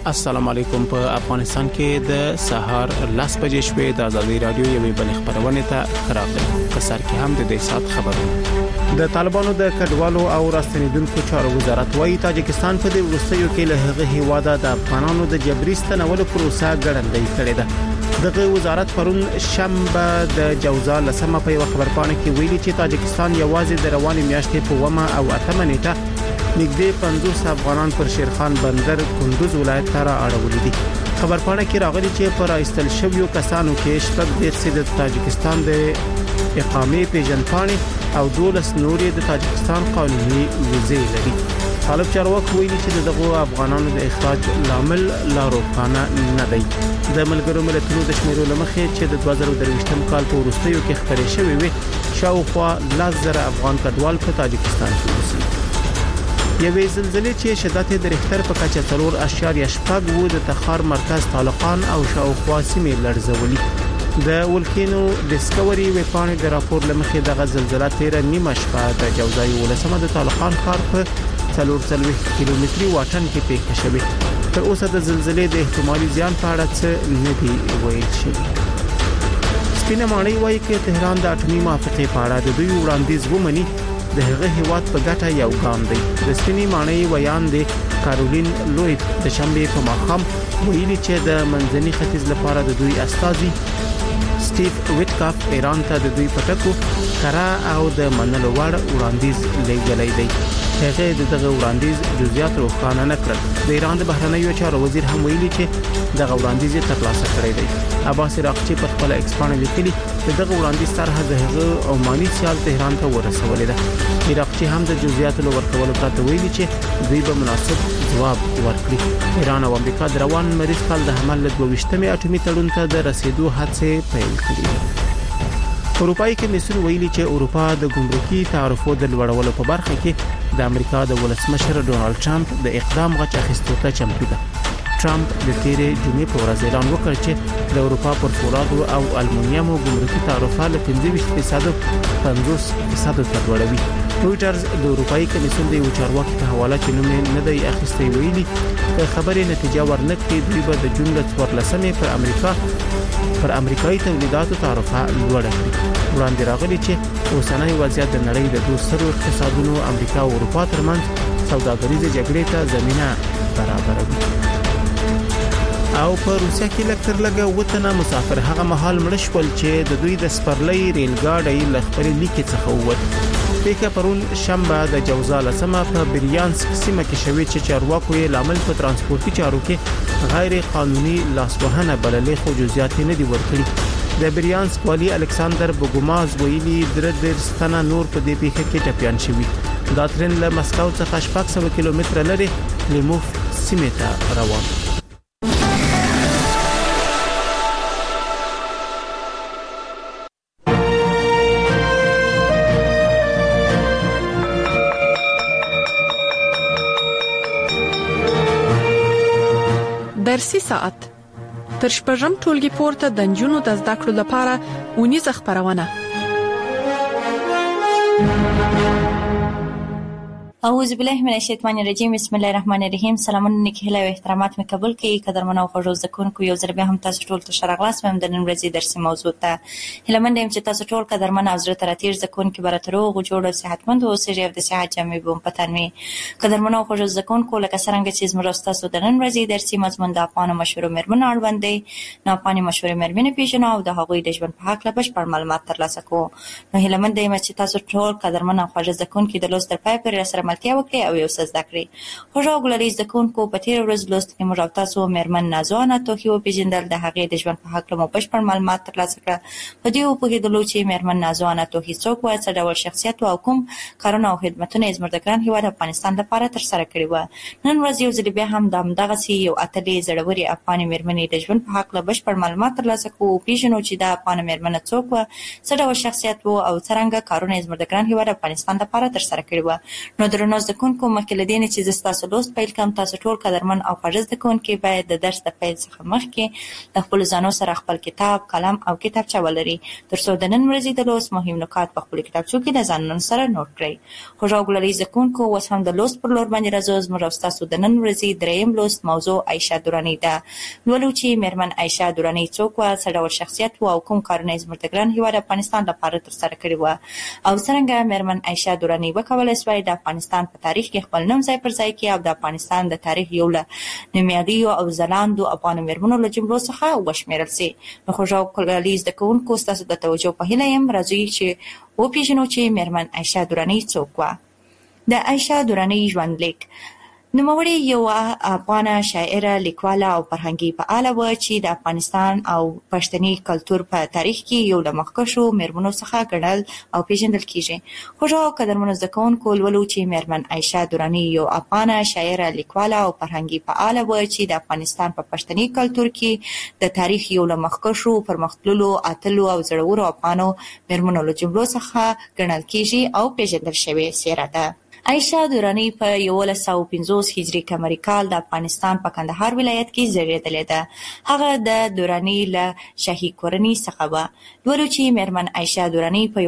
السلام علیکم. په افغانستان کې د سهار 10 بجې شوې د ازادي رادیو یوې بل خبرونه ته راغلي. په سر کې هم د دې سات خبرونه. د طالبانو د کډوالو او راستنیدونکو چارو وزارت وايي تاجکستان په دې وروستیو کې له هغه هیواده د افغانانو د جبري ستنولو پروسه ګړندۍ کړې ده. دغه وزارت پرون شنبه د جوزا لسمه په یو خبرپاڼه کې ویلي چې تاجکستان یوازې د روانې میاشتې په 9 او 8 نیټه نږدې 50 افغانان پر شیرخان بندر کندوز ولایت ته راوړل دي. خبرپاڼه کې راغلي چې پر ایستل شویو کسانو کې شپږ د تاجکستان د اقامې پیژندپاڼې او 12 نورې د تاجکستان قانوني ویزې لري. طالب چارواکي ویلي چې دغه افغانانو د اخراج لامل لا روښانه نه دی. د ملګرو ملتونو د شمیرو لمخې چې د 2023م کال په وروستیو کې خبرې شوې وي شاوخوا 10,000 افغان کډوال په تاجکستان کې اوسي. یوې زلزلې چې شدت د ریختر په کچه 4.8 د تخار مرکز طالقان او شاوخوا سیمې لړزولي. د ولکینو ډیسکوري ویبپاڼې د راپور لمخې دغه زلزلہ 13 نیمه شپه د جوزای ولسمه د طالقان ښار په 440 کیلومتري واټن کې پیښه شوې. تر اوسه د زلزلې د احتمالي زیان په اړه څه نه دی ویل شوی. سپینه ماڼۍ وايي چې تهران د اټومي موافقې په اړه د دوی وړاندیز ومني د هغه هیواد په ګټه یو ګام دی. د سپینې ماڼۍ ویان دی کارولین لوید د شنبه په ماښام ویلي چې د منځني ختیځ لپاره د دوی استازي سټیو ویټکاف ایران ته د دوی پټکو کرا او د منلو وړ وړاندیز لګلای دی. هغه دغه وړاندیز جزئیات روښانه نه کړل. د ایران د بهرنیو چارو وزیر هم ویلي چې دغه وړاندیز یې ترلاسه کړی دی. عباس راقچی په خپل ایکس باندې لیکلي دغه وړاندیز طرحه د هغه عماني سیال تهران ته ورسولې ده. راقچی هم د جزئیاتو ورکولو پرته ویلي چې دوی به مناسب جواب ورکړي. ایران او امریکا د روان مریض کال د حمل له 22مې اټومي تړون ته د رسیدو هڅې پیل کړې. اروپאי کمیسیون ویلي چې اروپا د ګمرکي تعرفو د لوړولو په برخه کې د امریکا د ولسمشر ډونالد ټرمپ د اقدام غچ اخیستو ته چمتو ده. ټرمپ د تیرې جمعې په ورځ اعلان وکړ چې د اروپا پر فولادو او المونیمو ګمرکي تعرفه له 25% 50% ته لوړوي. رويټرز د اروپאי کمیسیون د یو چارواکي په حواله چې نوم نه دی اخیستی ویلي چې خبرې نتیجه ورنکړي دوی به د جون له 14مې پر امریکایي تولیداتو تعرفه لوړه کړي. وړاندې راغلي چې اوسنۍ وضعیت د نړۍ د دوه سترو اقتصادونو امریکا او اروپا ترمنځ سوداګریزه جګړې ته زمينه برابروي. او په روسیا کې لکتر لګه وطن مسافر هغه مهال مړ شول چې د دوی د سپرلۍ ریل ګاډي لخبري لیکي څخه ووت. پیکه پرون شنبه د جوزا لسمه په بریانسک سیمه کې شوې چې چارواکو یې لامل په ترانسپورتي چارو کې غیر قانوني لاسوهنه بللې خو جزئیات نه دي ورکړي. د بریانسک والی الکساندر بوګوماز ویلي د ستنه نور په دې پیښه کې ټپيان شوی. دا ترن له مسکو څخه 600 کیلومتر لري لیموف سیمه ته روان. درسي ساعت تر شپږم ټولګي پورته د نجونو د زده کړو لپاره ونیزه خبرونه. اعوذ بالله من الشیطان الرجیم. بسم الله الرحمن الرحیم. سلامونه نیکی هیله او احترامات مې قبول کړئ. قدرمنو او خوږو زده کوونکو یو ځل بیا هم تاسو ټول ته ښه راغلاست. د نن ورځې درسي موضوع ته هیله مند یم چې تاسو ټول قدرمن او زړه ته راتیر زده کوونکي برته روغ جوړ او صحتمند اوسئ او د صحت جامې به په تن وي. قدرمنو او خوږو زده کوونکو لکه څنګه چې زموږ تاسو د نن ورځې درسي مضمون د افغان مشهور مېرمنو اړوند دی. نو افغان مشهور مېرمنې پیژنو او د هغوی د ژوند په اړه بشپړ معلومات ترلاسه کوو. نو هیله مند یم چې تاسو ټول قدرمن او خوږو زده کوونکي د لوست تر پای پورې سره ملتیا وکړئ او یو څه زده کړئ. خوږو ګلري زده کوونکو په تیر ورځ لوست کې موږ تاسو مېرمن نازوانه توخي وپېژندل. د هغې د ژوند په هکله مو بشپړ معلومات ترلاسه کړل. په دې وپوهېدلو چې مېرمن نازوانه توخي څوک وه، څه ډول شخصیت او کوم کارونه او خدمتونه یې زموږ د ګران هېواد افغانستان لپاره ترسره کړي وه. نن ورځ یو ځل بیا هم د همدغسې یو اتلې زړورې افغانې مېرمنې د ژوند په هکله بشپړ معلومات ترلاسه کوو، وپېژنو چې دا افغانه مېرمنه څوک وه، څه ډول شخصیت و او څرنګه کارونه یې زموږ د ګران هېواد افغانستان لپاره ترسره کړي وه. نو درنو درنو زده کوونکو مخکې له دې نه چې زه ستاسو لوست پیل کړم، تاسو ټول قدرمن او خوږ زده کوونکي باید د درس د پیل څخه مخکې د خپلو ځانو سره خپل کتاب، قلم او کتابچه ولري تر څو د نن ورځې د لوست مهم نکات په خپلو کتابچو کې د ځانونو سره نوٹ کړئ. خوږ او ګلالي زده کوونکو اوس هم د لوست پر لور باندې راځو. زموږ او ستاسو د نن ورځې دریم لوست موضوع عایشه دراني ده. لولو چې میرمن عایشه دراني څوک وه، څه ډول شخصیت و او کوم کارونه یې زموږ د ګران هېواد افغانستان لپاره ترسره کړي وه او څرنګه میرمن عایشه دراني وکولی سوای د افغانستان په تاریخ کې خپل نوم ځای پر ځای کړي او د افغانستان د تاریخ یو له نومیالیو او ځلانده افغانو میرمنو له جملو څخه وشمېرل سي. نو خوږ او ګلالي زده کوونکو ستاسو د توجه په هیله یم. راځئ چې وپېژنو چې میرمن عایشه دراني څوک وه. د عایشه دراني ژوندلیک. نوموړې یوه افغانه شاعره، لیکواله او فرهنګي فعاله وه چې د افغانستان او پښتني کلتور په تاریخ کې یو له مخکښو میرمنو څخه ګڼل او پیژندل کیږي. خوږ او قدرمنو زده کوونکو لولو چې میرمن عایشه دراني یو افغانه شاعره، لیکواله او فرهنګي فعاله وه چې د افغانستان په پښتني کلتور کې د تاریخ یو له مخکښو، پرمختللو، اتلو او زړورو افغانو میرمنو له جملو څخه ګڼل کیږي او پیژندل شوې څیره ده. عایشه دراني په 1150 هجري قمري کال د افغانستان په کندهار ولایت کې زیږېدلې ده. هغه د دراني له شاهي کورنۍ څخه وه. لولو چې میرمن عایشه دراني په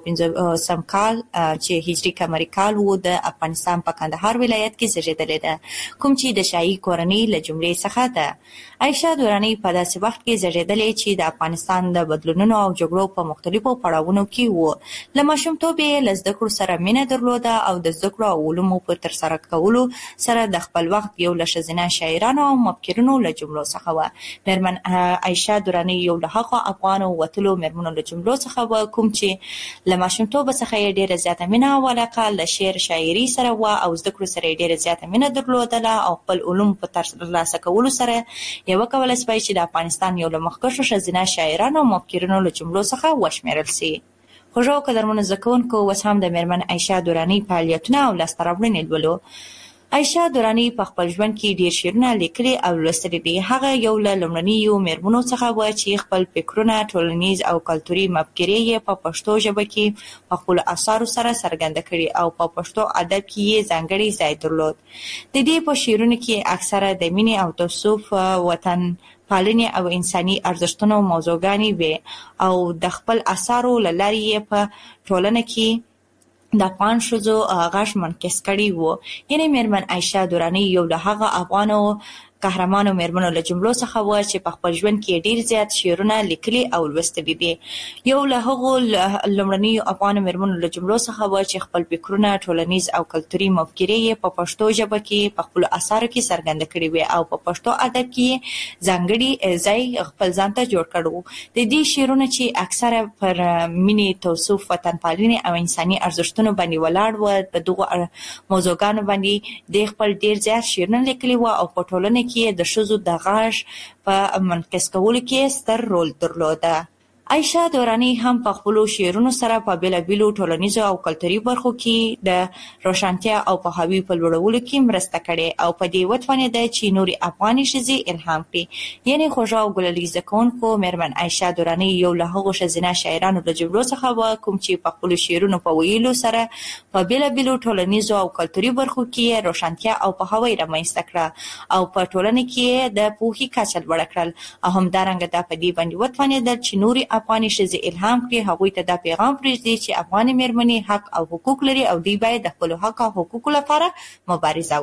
1150 کال چې هجري قمري کال و د افغانستان په کندهار ولایت کې زیږېدلې ده، کوم چې د شاهي کورنۍ له جملې څخه ده. عایشه دراني په داسې وخت کې زیږېدلې چې د افغانستان د بدلونونو او جګړو په مختلفو پړاوونو کې و. له ماشومتوب یې له زده کړو سره مینه درلوده او د زده کړو او علومو په ترسره کولو سره د خپل وخت یو له ښځینه شاعرانو او مفکرینو له جملو څخه وه. میرمن عایشه دراني یو له هغو افغانو وتلو میرمنو له جملو څخه وه کوم چې له ماشومتوبه څخه یې ډېره زیاته مینه او علاقه له شعر شاعري سره وه او زده کړو سره یې ډېره زیاته مینه درلودله او خپل علوم په ترلاسه کولو سره یې وکولی سوای چې د افغانستان یو له مخکښو ښځینه شاعرانو او مفکرینو له جملو څخه وشمېرل سي. خوږ او قدرمنو زده کوونکو اوس هم د میرمن عایشه دراني فعالیتونه او لاسته راوړنې لولو. عایشه دراني په خپل ژوند کې ډېر شعرونه لیکلي او لوستلي دي. هغه یو له لومړنیو میرمنو څخه وه چې خپل فکرونه، ټولنیز او کلتوري مفکورې یې په پښتو ژبه کې په خپلو اثارو سره څرګنده کړي او په پښتو ادب کې یې ځانګړی ځای درلود. د دې په شعرونو کې اکثره د مینې او تعصب، وطن پالنې او انساني ارزښتونو موضوعګانې وې او د خپل اثارو له لارې یې په ټولنه کې د افغان ښځو غږ منعکس کړی و. یعنې میرمن عایشه دراني یو له هغه افغانو قهرمانو میرمنو له جملو څخه وه چې په خپل ژوند کې ډېر زیات شعرونه لیکلي او لوستلي دي. یو له هغو لومړنیو افغانو میرمنو له جملو څخه وه چې خپل فکرونه، ټولنیز او کلتوري مفکورې یې په پښتو ژبه کې په خپلو اثارو کې څرګنده کړي وې او په پښتو ادب کې ځانګړي ځای خپل ځان ته جوړ کړی و. د دې شعرونه چې اکثره پر مینې، تعصب، وطن پالنې او انساني ارزښتونو باندې ولاړ و، په دغو موضوعګانو باندې د خپل ډېر زیات شعرونه لیکلي و او په ټولنه کې د ښځو د غږ په منعکس کولو کې ستر رول درلوده. عایشه دراني هم په خپلو شعرونو سره په بېلابېلو ټولنیزو او کلتوري برخو کې د روښانتیا او پوهاوي په لوړولو کې مرسته کړې او په دې وتوانېده چې نورې افغاني ښځې الهام کړي. یعنې خوږ او ګلالي زده کوونکو میرمن عایشه دراني یو له هغو ښځینه شاعرانو له جملو څخه وه کوم چې په خپلو شعرونو په ویلو سره په بېلابېلو ټولنیزو او کلتوري برخو کې روښانتیا او پوهاوی رامنځته کړه او په ټولنه کې د پوهې کچه لوړه کړل او همدارنګه دا په دې باندې وتوانېدل چې نورې افغاني ښځې الهام کړي، هغوی ته دا پیغام پرېږدي چې افغاني میرمنې حق او حقوق لري او دوی باید د خپلو حق او حقوقو لپاره مبارزه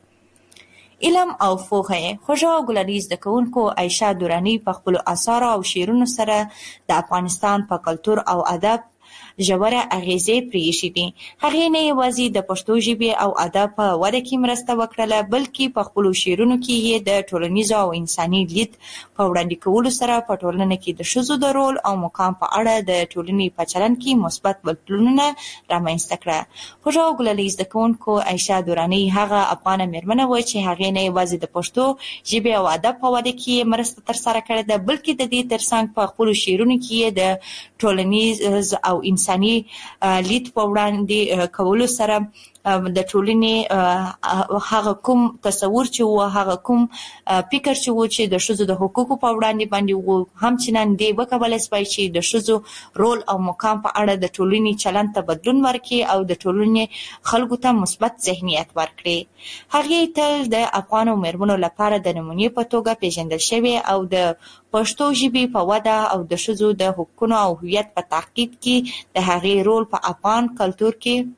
وکړي. علم او پوهه. خوږ او ګلالي زده کوونکو عایشه دراني په خپلو اثارو او شعرونو سره د افغانستان په کلتور او ادب ژوره اغیزې پرېښې دي. هغې نه یوازې د پښتو ژبې او ادب په وده کې مرسته وکړله بلکې په خپلو شعرونو کې یې د ټولنیزو او انساني لید په وړاندې کولو سره په ټولنه کې د ښځو د رول او مقام په اړه د ټولنې په چلند کې مثبت بدلونونه رامنځته کړه. خوږ او ګلالي زده کوونکو عایشه دراني هغه افغانه میرمنه وه چې هغې نه یوازې د پښتو ژبې او ادب په وده کې مرسته ترسره کړې ده بلکې د دې ترڅنګ په خپلو شعرونو کې یې د ټولنیز او انساني لید په وړاندې کولو سره د ټولنې هغه کوم تصور چې و، هغه کوم فکر چې و چې د ښځو د حقوقو په وړاندې باندې و، هم چې نن دی وکولای شي چې د ښځو رول او مقام په اړه د ټولنې چلند ته بدلون ورکړي او د ټولنې خلکو ته مثبت ذهنیت ورکړي. هغه تل د افغان مېرمنو لپاره د نمونې په توګه پیژندل شوی او د پښتو ژبې په وده او د ښځو د حقوقو او هویت په تحقیق کې د هغې رول په افغان کلتور کې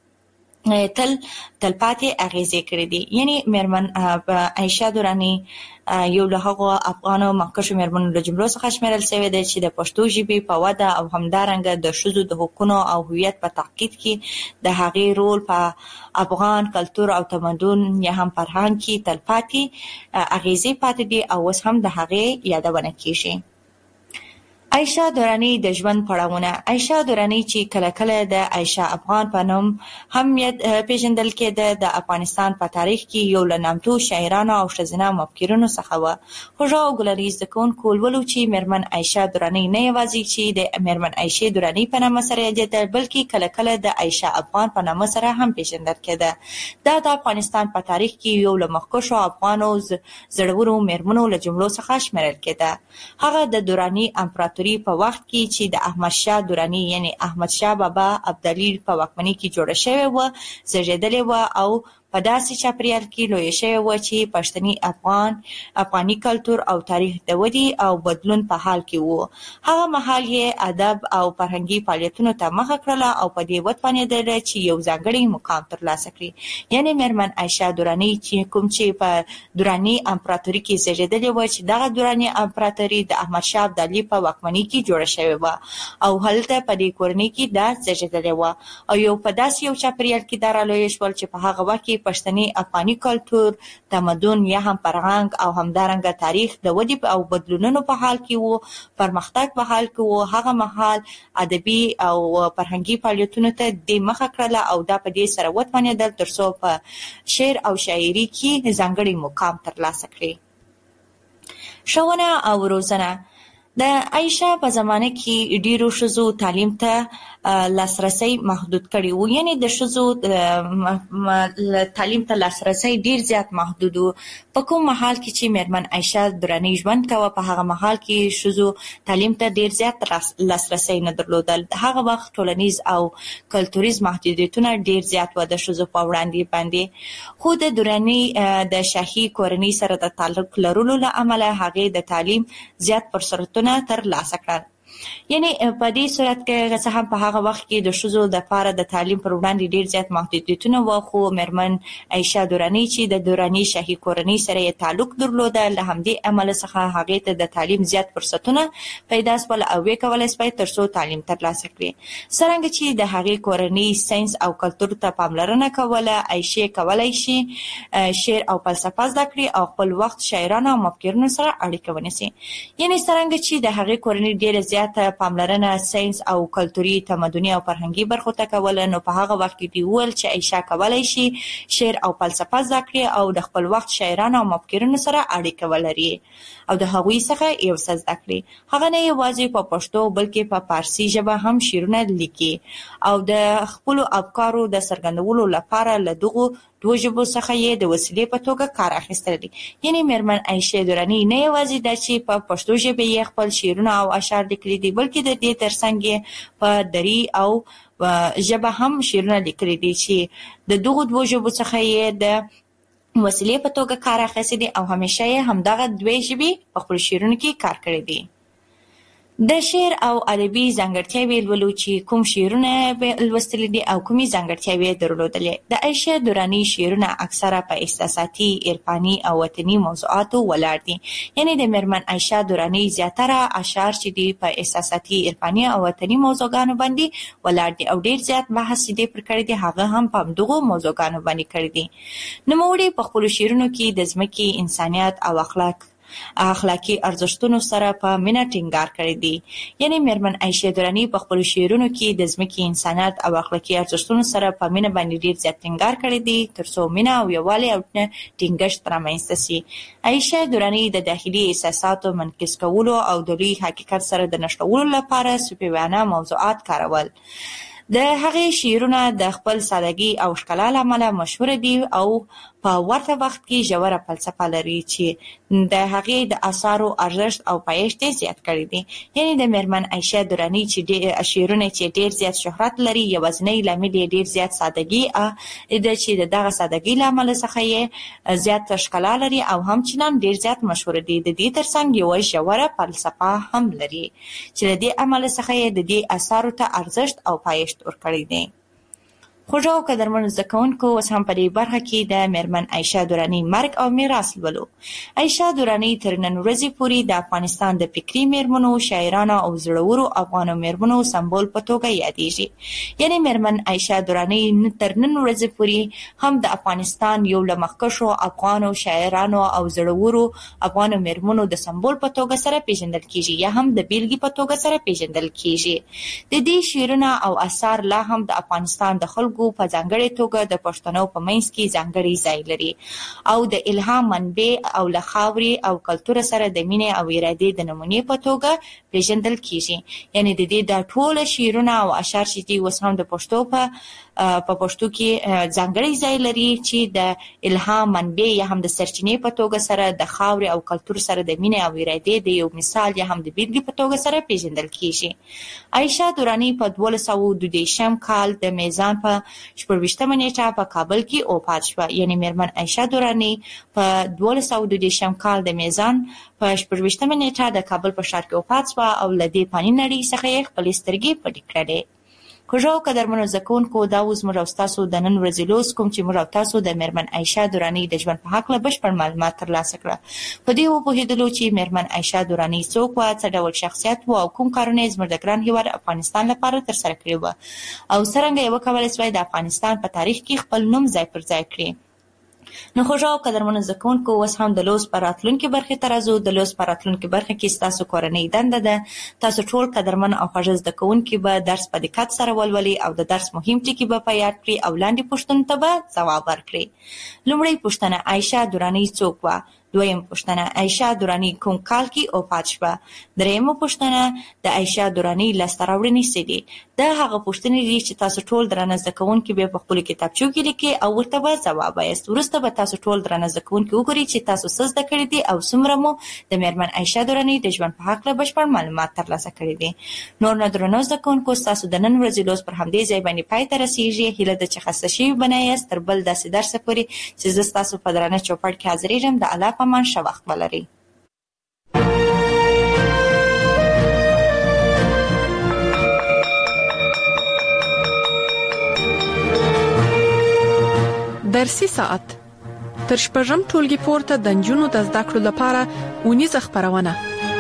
تلپاتې اغیزې کړې دي. یعنی مېرمن عایشه درانی یو له هغو افغانو مخکښو مېرمنو له جملو څخه شمیرل شوې ده چې د پښتو ژبې په وده او همدارنګه د ښځو د حقوقو او هویت په تحقیق کې د هغې رول په افغان کلتور او تمدن یا هم فرهنګ کې تلپاتې اغیزې پاتې دي او اوس هم د هغې یادونه کیږي. عایشه درانی د ژوند پړاوونه. عایشه درانی چې کله کله د عایشه افغان په نوم هم پیژندل کېده، د افغانستان په تاریخ کې یو له نامتو شاعرانو او ښځینه مفکرینو څخه وه. خوږه او ګلریز زده کوونکو ولولو چې مېرمن عایشه درانی نه یوازې چې د مېرمن عایشې درانی په نامه سره یادېدل، بلکې کله کله د عایشه افغان په نامه سره هم پیژندل کېده. دا د افغانستان په تاریخ کې یو له مخکښو افغانو زړورو مېرمنو له جملو څخه شمیرل کېده. هغه د درانی امپراتوري په وخت کې چې د احمد شاه درانی یعنی احمد شاه بابا ابدالي په واکمنۍ کې جوړه شوې و، زېږېدلې و او په داسې چاپریال کې لویه شوې و چې پښتني افغاني کلتور او تاریخ د ودې او بدلون په حال کې و. هغه مهال یې ادب او فرهنګي فعالیتونو ته مخه کړله او په دې وتوانېدله چې یو ځانګړی مقام ترلاسه کړي. یعنی مېرمن عایشه درانی چې کوم چې په درانی امپراتوري کې زېږېدلې و، چې دغه درانی امپراتوري د احمد شاه ابدالي په واکمنۍ کې جوړه شوې و او هلته په دې کورنۍ کې دا زېږېدلې و او یو په داسې یو چاپریال کې دا رالویه شول چې په هغه وخت کې پښتني افغاني کلتور، تمدن یا هم فرهنګ او همدارنګه تاریخ د ودې او بدلونونو په حال کې وو، پرمختګ په حال کې وو. هغه مهال ادبي او فرهنګي فعالیتونو ته د مخه کړله او دا په دې سره وتوانېدل ترڅو په شعر او شاعري کې ځانګړی مقام ترلاسه کړي. ښوونه او روزنه. د عایشه په زمانه کې ډیرو ښځو تعلیم ته لاسرسي محدود کړی و، یعنی د ښځو تعلیم ته لاسرسي ډیر زیات محدود و. په کوم مهال کې چې مېرمن عایشه درانی ژوند کاوه، په هغه مهال کې ښځو تعلیم ته ډیر زیات لاسرسي نه درلودل. هغه وخت ټولنیز او کلتوریز محدودیتونه ډیر زیات و د ښځو په وړاندې باندې. خو د درانی د شاهي کورنۍ سره د تعلق لرلو له امله هغې د تعلیم زیات فرصتونه تر لاسه کړل. یعنی په دې صورت کې څه هم په هغه وخت کې د ښځو لپاره د تعلیم پر وړاندې ډیر زیات محدودیتونه و، خو مېرمن عایشه درانی چې د درانی شاهي کورنۍ سره یې تعلق درلوده، له همدې امله څخه هغې ته د تعلیم زیات فرصتونه پیدا شول او ویې کولی شوی ترڅو تعلیم ترلاسه کړي. څرنګه چې د هغې کورنۍ ساینس او کلتور ته پاملرنه کوله، عایشې کولی شي شعر او فلسفه زده کړي او خپل وخت شاعرانو او مفکرینو سره اړیکه ونیسي. یعنی څرنګه چې د هغې کورنۍ ډیره زیاته پاملرنه ساینس او کلتوري تمدني او فرهنګي برخو ته کوله، نو په هغه وخت کې دی ویل چې عایشه کولی شي شعر او فلسفه زده کړي او د خپل وخت شاعرانو او مفکرینو سره اړیکه ولري او د هغوی څخه یو څه زده کړي. هغه نه یوازې په پښتو بلکې په فارسي ژبه هم شعرونه لیکي او د خپلو افکارو د څرګندولو لپاره له دغو دوه ژبو څخه یې د وسیلې په توګه کار اخیستلی دی. یعنی مېرمن عایشه درانی نه یوازې دا چې په پښتو ژبه یې خپل شعرونه او اشعار لیکلي دي، بلکې د دې ترڅنګ یې په دري او ژبه هم شعرونه لیکلي دي چې د دغو دوه ژبو څخه یې د وسیلې په توګه کار اخیستی دي او همیشه یې همدغه دوه ژبې په خپل شعرونو کې کار کړی دی. د شعر او ادبي ځانګړتیاوې لولو چې کوم شعرونه لوستلي دي او کومې ځانګړتیاوې درلودلې. د عایشه درانی شعرونه اکثره په احساساتي، عرفاني او وطني موضوعاتو ولاړ دي. یعنی د مېرمن عایشه درانی زیاتره اشعار چې دي په احساساتي، عرفاني او وطني موضوعګانو باندې ولاړ دي او ډیر زیات بحث دې پر کړی دی، هغه هم په همدغو موضوعګانو باندې کړی دي. نوموړي په خپلو شعرونو کې د ځمکې، انسانیت او اخلاقی ارزښتونو سره په مینه ټینګار کړی دی. یعنی مېرمن عایشه درانی په خپلو شعرونو کې د ځمکې، انسانیت او اخلاقی ارزښتونو سره په مینه باندې ډیر زیات ټینګار کړی دی ترڅو مینه او یووالی او ټینګښت رامنځته شي. عایشه درانی د داخلي احساساتو منعکس کولو او د لوی حقیقت سره د نښلولو لپاره صوفیانه موضوعات کارول. د هغې شعرونه د خپل سادهګي او ښکلا له امله مشهور دي او په ورته وخت کې ژوره فلسفه لري چې د هغې د اثارو ارزښت او پایښت زیات کړی دي. یعنی د میرمن عایشه درانی چې شعرونه چې ډیر زیات شهرت لري، یوازینی لامل یې ډیر زیات سادهګي ده چې دغه سادهګي له امله څخه یې زیات ښکلا لري او همچنان ډیر زیات مشهور دي. د دې ترڅنګ یوه ژوره فلسفه هم لري چې د دې عمل څخه یې د دې اثارو ته ارزښت او پایښت ورکړی دی. خوږو او قدرمنو زده کوونکو، اوس هم په دې برخه کې د میرمن عایشه درانی مرګ او میراث لولو. عایشه درانی تر نن ورځې پورې د افغانستان د فکري میرمنو، شاعرانو او زړورو افغانو میرمنو سمبول په توګه یادېږي. یعنی میرمن عایشه درانی تر نن ورځې پورې هم د افغانستان یو له مخکښو افغانو شاعرانو او زړورو افغانو میرمنو د سمبول په توګه سره پیژندل کیږي، یا هم د بیلګې په توګه سره پیژندل کیږي. د دې شعرونه او اثار لا هم د افغانستان د خلکو په ځانګړې توګه د پښتنو په منځ کې ځانګړی ځای لري او د الهام منبع او له خاورې او کلتور سره د مینې او ارادې د نمونې په توګه پیژندل کیږي. یعنی د دې د ټول شعرونه او اشعار چې دي اوس هم د پښتو په پښتو کې ځانګړی ځای لري چې د الهام منبع یا هم د سرچینې په توګه سره د خاورې او کلتور سره د مینې او ارادې د یو مثال یا هم د بیلګې په توګه سره پیژندل کیږي. عایشه درانی په 1222 کال د میزان په 24مه نیټه په کابل کې وفات شوه. یعنی میرمن عایشه درانی په 1222 کال د میزان په 24مه نیټه د کابل په ښار کې وفات شوه او له دې فاني نړۍ څخه یې خپلې سترګې پټې کړې. خوږو او قدرمنو زده کوونکو، دا اوس موږ او ستاسو د نن ورځې لوست کوم چې موږ او تاسو د میرمن عایشه درانی د ژوند په هکله بشپړ معلومات ترلاسه کړه. په دې وپوهېدلو چې میرمن عایشه درانی څوک وه، څه ډول شخصیت و او کوم کارونه یې زموږ د ګران هېواد افغانستان لپاره ترسره کړي وه او څرنګه یې وکولی سوای د افغانستان په تاریخ کې خپل نوم ځای پر ځای کړي. نو خوږو او قدرمنو زده کوونکو، اوس هم د لوست په راتلونکې برخې ته راځو. د لوست په راتلونکې برخه کې ستاسو کورنۍ دنده ده تاسو ټول قدرمن او خوږ زده کوونکي به درس په دقت سره ولولئ او د درس مهم ټکي به په یاد کړئ او لاندې پوښتنو ته به ځواب ورکړئ. لومړی پوښتنه: عایشه درانی څوک وه؟ دویم پوښتنه: عایشه درانی کوم کال کې وفات شوه؟ دریمه پوښتنه: د عایشه درانی لاسته راوړنې څه دي؟ دا هغه پوښتنې دي چې تاسو ټول درنه زده کوونکي به په خپلو کتابچو کې لیکئ او ورته به ځواب وایاست. وروسته به تاسو ټول درنه زده کوونکي وګورئ چې تاسو څه زده کړي دي او څومره مو د میرمن عایشه درانی د ژوند په هکله بشپړ معلومات ترلاسه کړي دي. نور نو درنو زده کوونکو، ستاسو د نن ورځې لوست پر همدې ځای باندې پای ته رسیږي. هیله ده چې خسته شوي به نه یاست. تر بل داسې درسه پورې چې زه ستاسو په درانه چوپړ کې حاضرېږم، د الله په امان ښه وخت ولرئ. درسي ساعت تر شپږم ټولګي پورته د نجونو د زده کړو لپاره اونیزه خپرونه.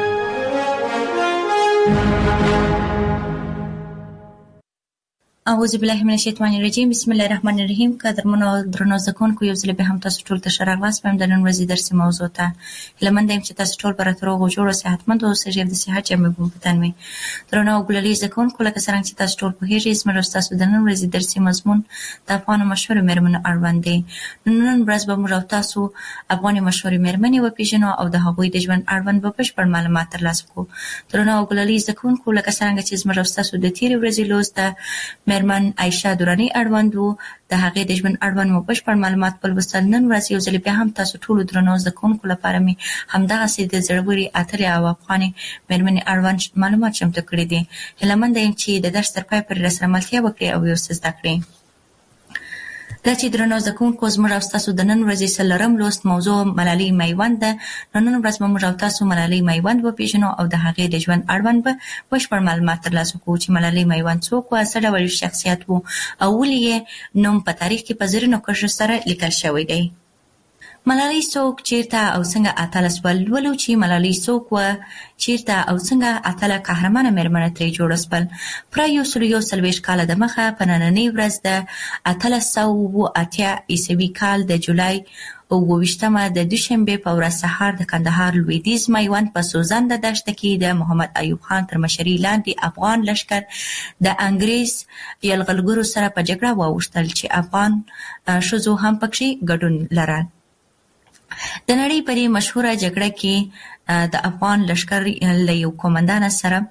اعوذ بالله من الشیطان الرجیم. بسم الله الرحمن الرحیم. قدرمنو درنو زده کوونکو، یو ځل بیا هم تاسو ټول ته ښه راغلاست. د نن ورځې درسي موضوع ته هیله مند یم چې تاسو ټول به راته روغ او جوړ او صحتمند اوسئ. ژر د صحت جامې به په تن وي. درنو او ګلالي زده کوونکو، لکه څرنګه چې تاسو ټول پوهېږئ، زموږ او ستاسو د نن ورځې درسي مضمون د افغانو مشهورو میرمنو اړوند دی. نن ورځ به موږ او تاسو افغاني مشهورې میرمنې وپېژنو او د هغوی د ژوند اړوند به بشپړ معلومات ترلاسه کړو. درنو او ګلالي زده کوونکو، لکه څرنګه چې زموږ او ستاسو د تېرې ورځې لوست د میرمن عایشه درانی اړوند وو، د هغې د ژوند اړوند مو بشپړ معلومات ولوستل. نن ورځ یو ځل بیا هم تاسو ټولو درنو زده کوونکو لپاره مې همدغسې د زړورې اتلې او افغانې میرمنې اړوند معلومات چمتو کړي دي. هیله منده یم چې د درس تر پای پورې راسره ملتیا وکړئ او یو څه زده کړئ. دا چې درنو زده کوونکو، زموږ او ستاسو د نن ورځې څلورم لوست موضوع ملالۍ میوند ده. نن ورځ به موږ او تاسو ملالۍ میوند وپېژنو او د هغې د ژوند اړوند به بشپړ معلومات ترلاسه کړو چې ملالۍ میوند څوک وه، څه ډول شخصیت و او ولې یې نوم په تاریخ کې په زرینو کرښو سره لیکل شوی دی. ملالۍ څوک، چیرته او څنګه اتله سوه؟ لولو چې ملالۍ څوک وه، چیرته او څنګه اتله قهرمانه میرمنه ترې جوړه سول. پوره 140 کاله دمخه په نننۍ ورځ د 1880 عیسوي کال د جولای 28مه د دوشنبې په ورځ سهار د کندهار لویدیځ میوند په سوزنده دښته کې د محمد ایوب خان تر مشرۍ لاندې افغان لښکر د انګریز یرغلګرو سره په جګړه واوښتل چې افغان ښځو هم پکې ګډون لرل. د نړۍ په دې مشهوره جګړه کې د افغان لښکر له یو قومندان سره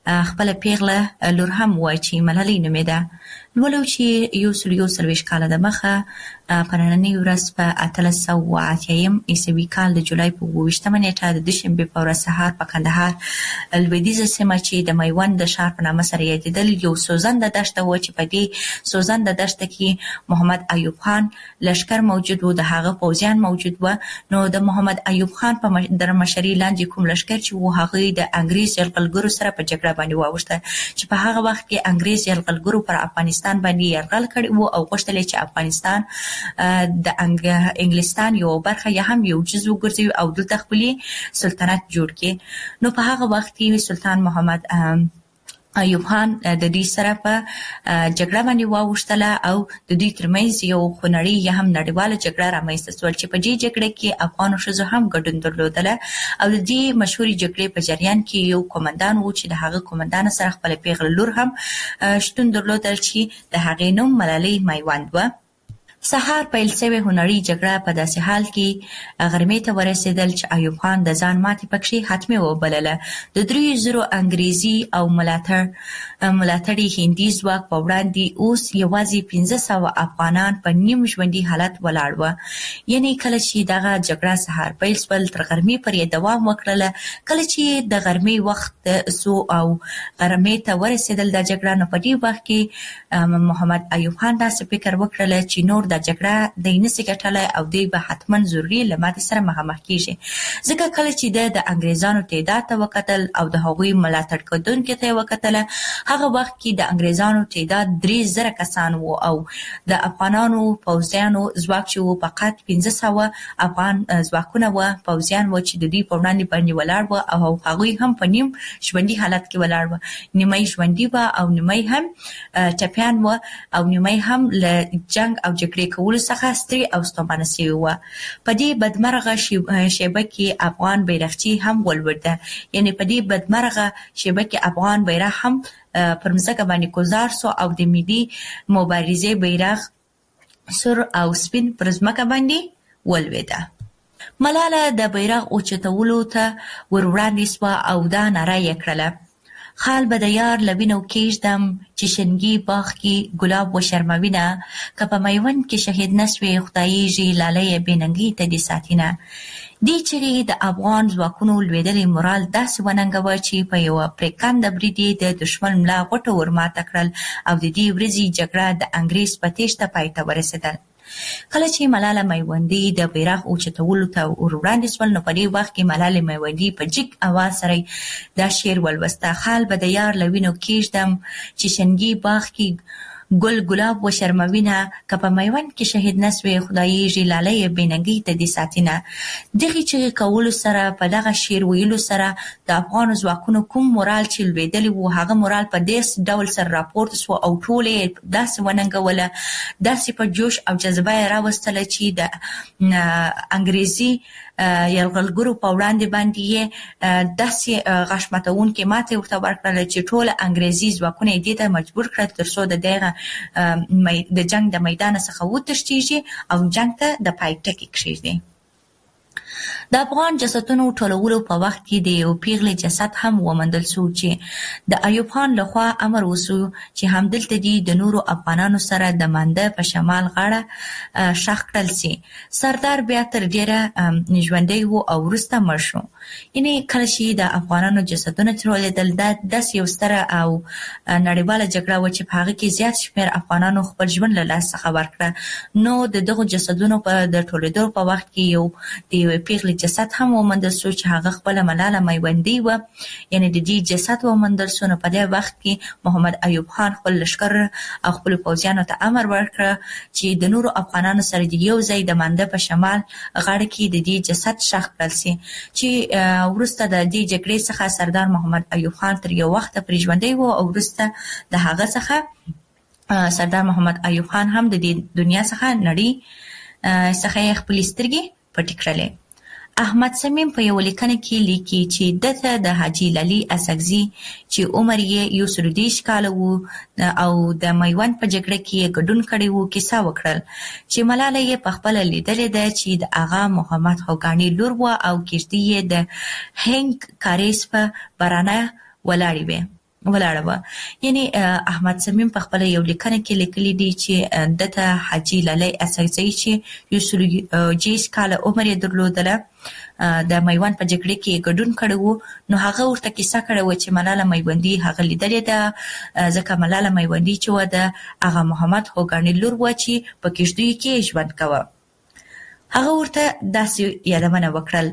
خپل پیغله لور هم و چې ملالۍ نومېده. ولو چې 140 کاله د مخه په نننۍ ورځ په 1880 عیسوي کال د جولای په 28 نیټه د دوشنبې په ورځ سهار په کندهار لویدیځه سیمه چې د میوند د ښار په نامه سره یادېدل یو سوځنده دښته و چې په دې سوځنده دښته کې محمد ایوب خان لشکر موجود و، د هغه پوځیان موجود و. نو د محمد ایوب خان په مشرۍ لاندې کوم لشکر چې و هغه د انګریز یرغلګرو سره په جګړه باندې واوښته چې په هغه وخت کې انګریز یرغلګرو پر افغانستان باندې یرغل کړی و او غوښتل چې افغانستان د انګلستان یو برخه یا هم یو جزء وګرځي او دلته خپل سلطنت جوړ کړي. نو په هغه وخت کې سلطان محمد ایوب خان د دې سره په جګړه باندې واوښتله او د دوی ترمنځ یو خونړۍ یا هم نړیواله جګړه رامنځته شول چې په دې جګړه کې افغان ښځو هم ګډون درلودله او د دې مشهورې جګړې په جریان کې یو قومندان و چې د هغه قومندان سره خپل پیغله لور هم شتون درلودل چې د هغې نوم ملالۍ میوند و. سهار پیل شوې هنري جګړه په داسې حال کې غرمې ته ورسېدل چې ایوب خان د ځان ماتې پکې حتمي وبلله. د 300 انګریزي او ملاتړي هندي ځواک په وړاندې اوس یوازې 1500 افغانان په نیم ژوندي حالت ولاړ وو. یعنی کله چې دغه جګړه سهار پیل شول تر غرمې پورې دوام وکړله. کله چې د غرمې وخت سو او غرمې ته ورسېدل د جګړه، نو په دې وخت کې محمد ایوب خان داسې فکر وکړل چې نور د جګړه د نسي ګټلای او دوی به حتما ضروري له ماتې سره مخامخ کیږي. ځکه کله چې د انګریزانو تعداد ته وکتل او د هغوی ملاتړ کوونکو ته وکتل، هغه وخت کې د انګریزانو تعداد 3000 کسان وو او د افغانانو پوځیانو ځواک چې وو فقط 1500 افغان ځواکونه وو، پوځیان وو چې د دوی په وړاندې باندې ولاړ وو او هغوی هم په نیم ژوندي حالت کې ولاړ وو. نیمه ژوندي وو او نیمه هم ټپیان وو او نیمه هم له جنگ او جګړې کولو څخه ستړي او ستومانه شوي وو. په دې بدمرغه شیبه کې افغان بیرغچی هم ولوېده. یعنی په دې بدمرغه شیبه کې افغان بیرغ هم پر مځکه باندې ګذار سو او د ملي مبارزې بیرغ سور او سپین پر مځکه باندې ولوېده. ملاله د بیرغ اوچتولو ته ور وړاندې سوه او دا ناره یې کړله: خال به د یار لبینو کېږدم چې شنګي باغ کې ګلاب و شرموینه، که په میوند کې شهید نسوې خدایږي لالی بېننګۍ ته دې ساتینه. دې چغې د افغان ځواکونو لوېدلې مورال داسې وننګوه چې په یوه پرېکنده برید یې د دښمن ملا غوټه ورماته کړل او د دې ورځې جګړه د انګریز په تېښته پای ته ورسېدل. کله چې ملاله میوندي د بیرغ اوچتولو ته ور وړاندې سول، نو په دې وخت کې ملاله میوندي په جګ اواز سره دا شعر ولوسته: خال به د یار له وینو کېږدم چې شنګي باغ کې ګل ګلاب و شرموینه، که په میوند کې شهید نسوې خدایږي لالی بېننګۍ ته دې ساتینه. دغې چغې کولو سره په دغه شعر ویلو سره د افغانو ځواکونو کوم مورال چې لوېدلی و هغه مورال په داسې ډول سره راپورته سو او ټول یې داسې وننګوله، داسې په جوش او جذبه یې راوستله چې د انګریزي یرغلګرو په وړاندې باندې یې داسې غاښ ماتونکې ماتې ورته ورکړله چې ټول انګریزي ځواکونه یې دې ته مجبور کړل تر څو د دغه د جنگ د میدان څخه وتښتېږي او جنگ ته د پای ټکی کېږدي. د افغان جسدونو ټولولو په وخت کې د یو پیغلې جسد هم وموندل شو چې د ایوب خان لخوا امر وشو چې همدلته دې د نورو افغانانو سره د مانده په شمال غاړه ښخ کړل شي. سردار بیا تر ډېره ژوندی و او وروسته مړ شو. یعنې کله چې د افغانانو جسدونه ټولېدل دا داسې یو ستره او نړیواله جګړه وه چې په هغه کې زیات شمېر افغانانو خپل ژوند له لاسه څخه ورکړه. نو د دغو جسدونو په د ټولېدو په وخت کې یو د یوې پیغلې جسد هم وموندل شو چې هغه خپله ملاله میوندي وه. یعنې د دې جسد وموندل شو. نو په دې وخت کې محمد ایوب خان خپل لښکر او خپلو پوځیانو ته امر ورکړه چې د نورو افغانانو سره د یو ځای د مانده په شمال غاړه کې د دې جسد ښخ کړل شي. چې وروسته د دې جګړې څخه سردار محمد ایوب خان تر یو وخته پرې ژوندی و او وروسته د هغه څخه سردار محمد ایوب خان هم د دې دنیا څخه نړۍ څخه یې خپلې سترګې پټې کړلې. احمد صمیم په یو لیکنه کې لیکي چې دته د حاجي لالي اسکزي چې عمر یې 130 کاله و او د میوند په جګړه کې ګډون کړی و کیسه وکړل چې ملاله یې په خپل لیدلې ده چې د آغا محمد خوګانی لور و او کشتۍ یې د هنګ کاریس په برانه ولاړې وې. ولاړه و. یعنی احمد صمیم په خپل یو لیکنه کې لیکلي دي چې دته حاجی لالی اساسي چې یو سلوجیس کال عمر یې درلودله د میوند په جګړه کې ګډون کړی وو. نو هغه ورته کیسه کړې و چې ملاله میوندي هغه لیدلې ده، ځکه ملاله میوندي چې و د هغه محمد خوګانی لور و چې په کشتۍ کې ژوند کاوه. هغه ورته داسې یادونه وکړل،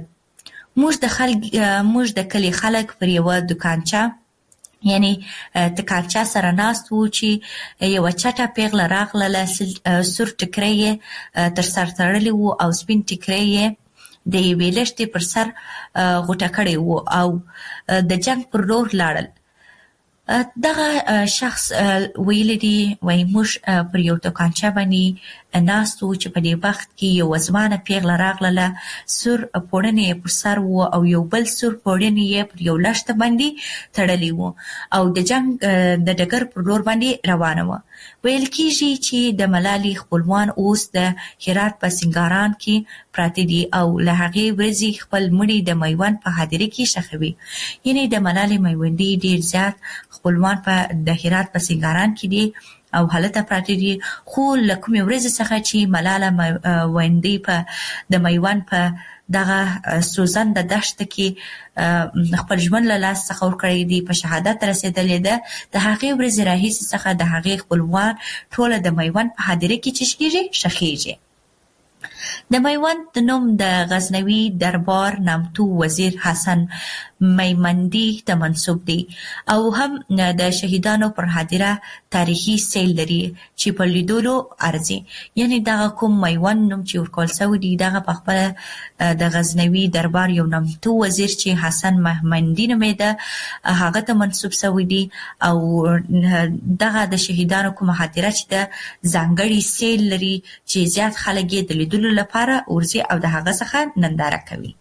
موږ د کلی خلک پر یو دکانچه یعنی تکانچه سره ناست وو چې یو چټه پیغله راغله، سور ټکری تر سر تړلی وو او سپین ټکری د یوې لښتې پر سر غوټه کړی وو او د جنگ پر لور لاړل. دغه شخص ویلی دی وای موږ پر یو دکانچه باندې ناست وو چې په دې وخت کې یو ځوانه پیغله راغله، سور پوړنې یې پر سر وو او یو بل سور پوړنې یې پر یو لښته باندې تړلی وو او د جنگ د ډګر پر لور باندې روانه وه. ویل کېږي چې د ملالۍ خپلوان اوس د هرات په سنګاران کې پراته دي او له هغې ورځې خپل مړي د میوند په هدیره کې ښخوي. یعنې د ملالۍ میوندي ډېر زیات خپلوان په د هرات په سنګاران کې دي او هلته پراته دي، خو له کومې ورځې څخه چې ملاله میوندي په د میوند په دغه سوزنده دښته کې خپل ژوند له لاس څخه ورکړی دی، په شهادت رسېدلې ده، د هغې ورځې راهیسې څخه د هغې خپلوان ټوله د میوند په هدیره کې ښخیږي. د میوند د نوم د غزنوي دربار نامتو وزیر حسن میمندي ته منسوب دی او هم د شهیدانو پر هدیره تاریخي سیل لري چې په لیدلو ارزي. یعنی دغه کوم میوند نوم چې ورکول سوی دی دغه په خپله د غزنوي دربار یو نامتو وزیر چې حسن میمندي نومېده هغه ته منسوب سوی دی او دغه د شهیدانو کومه هدیره چې د ځانګړي سیل لري چې زیات خلک یې د لیدلو لپاره ورځي او د هغه څخه ننداره کوي.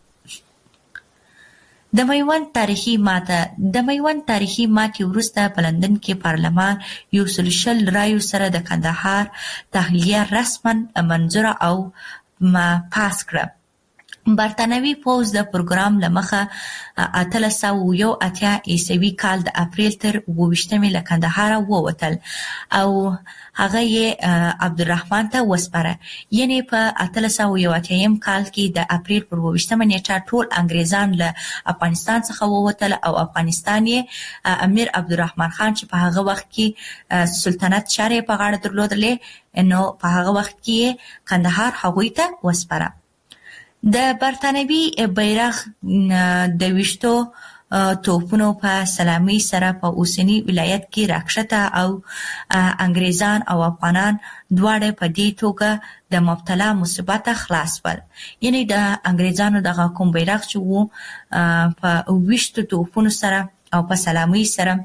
د میوند تاریخي ماتې وروسته په لندن کې پارلمان 120 رایو سره د کندهار تحلیه رسما منظوره او پاس کړه. برتانوي پوځ د پروګرام له مخه 1881 عیسوي کال د اپریل تر 28 له کندهار ووتل او هغه یې عبدالرحمن ته وسپاره. یعنی په 1881 کال کې د اپریل پر 28 نیټه ټول انګریزان له افغانستان څخه ووتل او افغانستان یې امیر عبدالرحمن خان چې په هغه وخت کې سلطنت چارې په غاړه درلودلې نو په هغه وخت کې کندهار هغوی ته وسپاره. د برتانوي بیرغ د 20 توپونو په سلامي سره په اوسنی ولایت کې راکښته او انګریزان او افغانان دواړه په دې توګه د مبتلا مصیبت خلاص ول. یعنی د انګریزانو دغه کوم بیرغ چې وو په 20 توپونو سره او په سلامي سره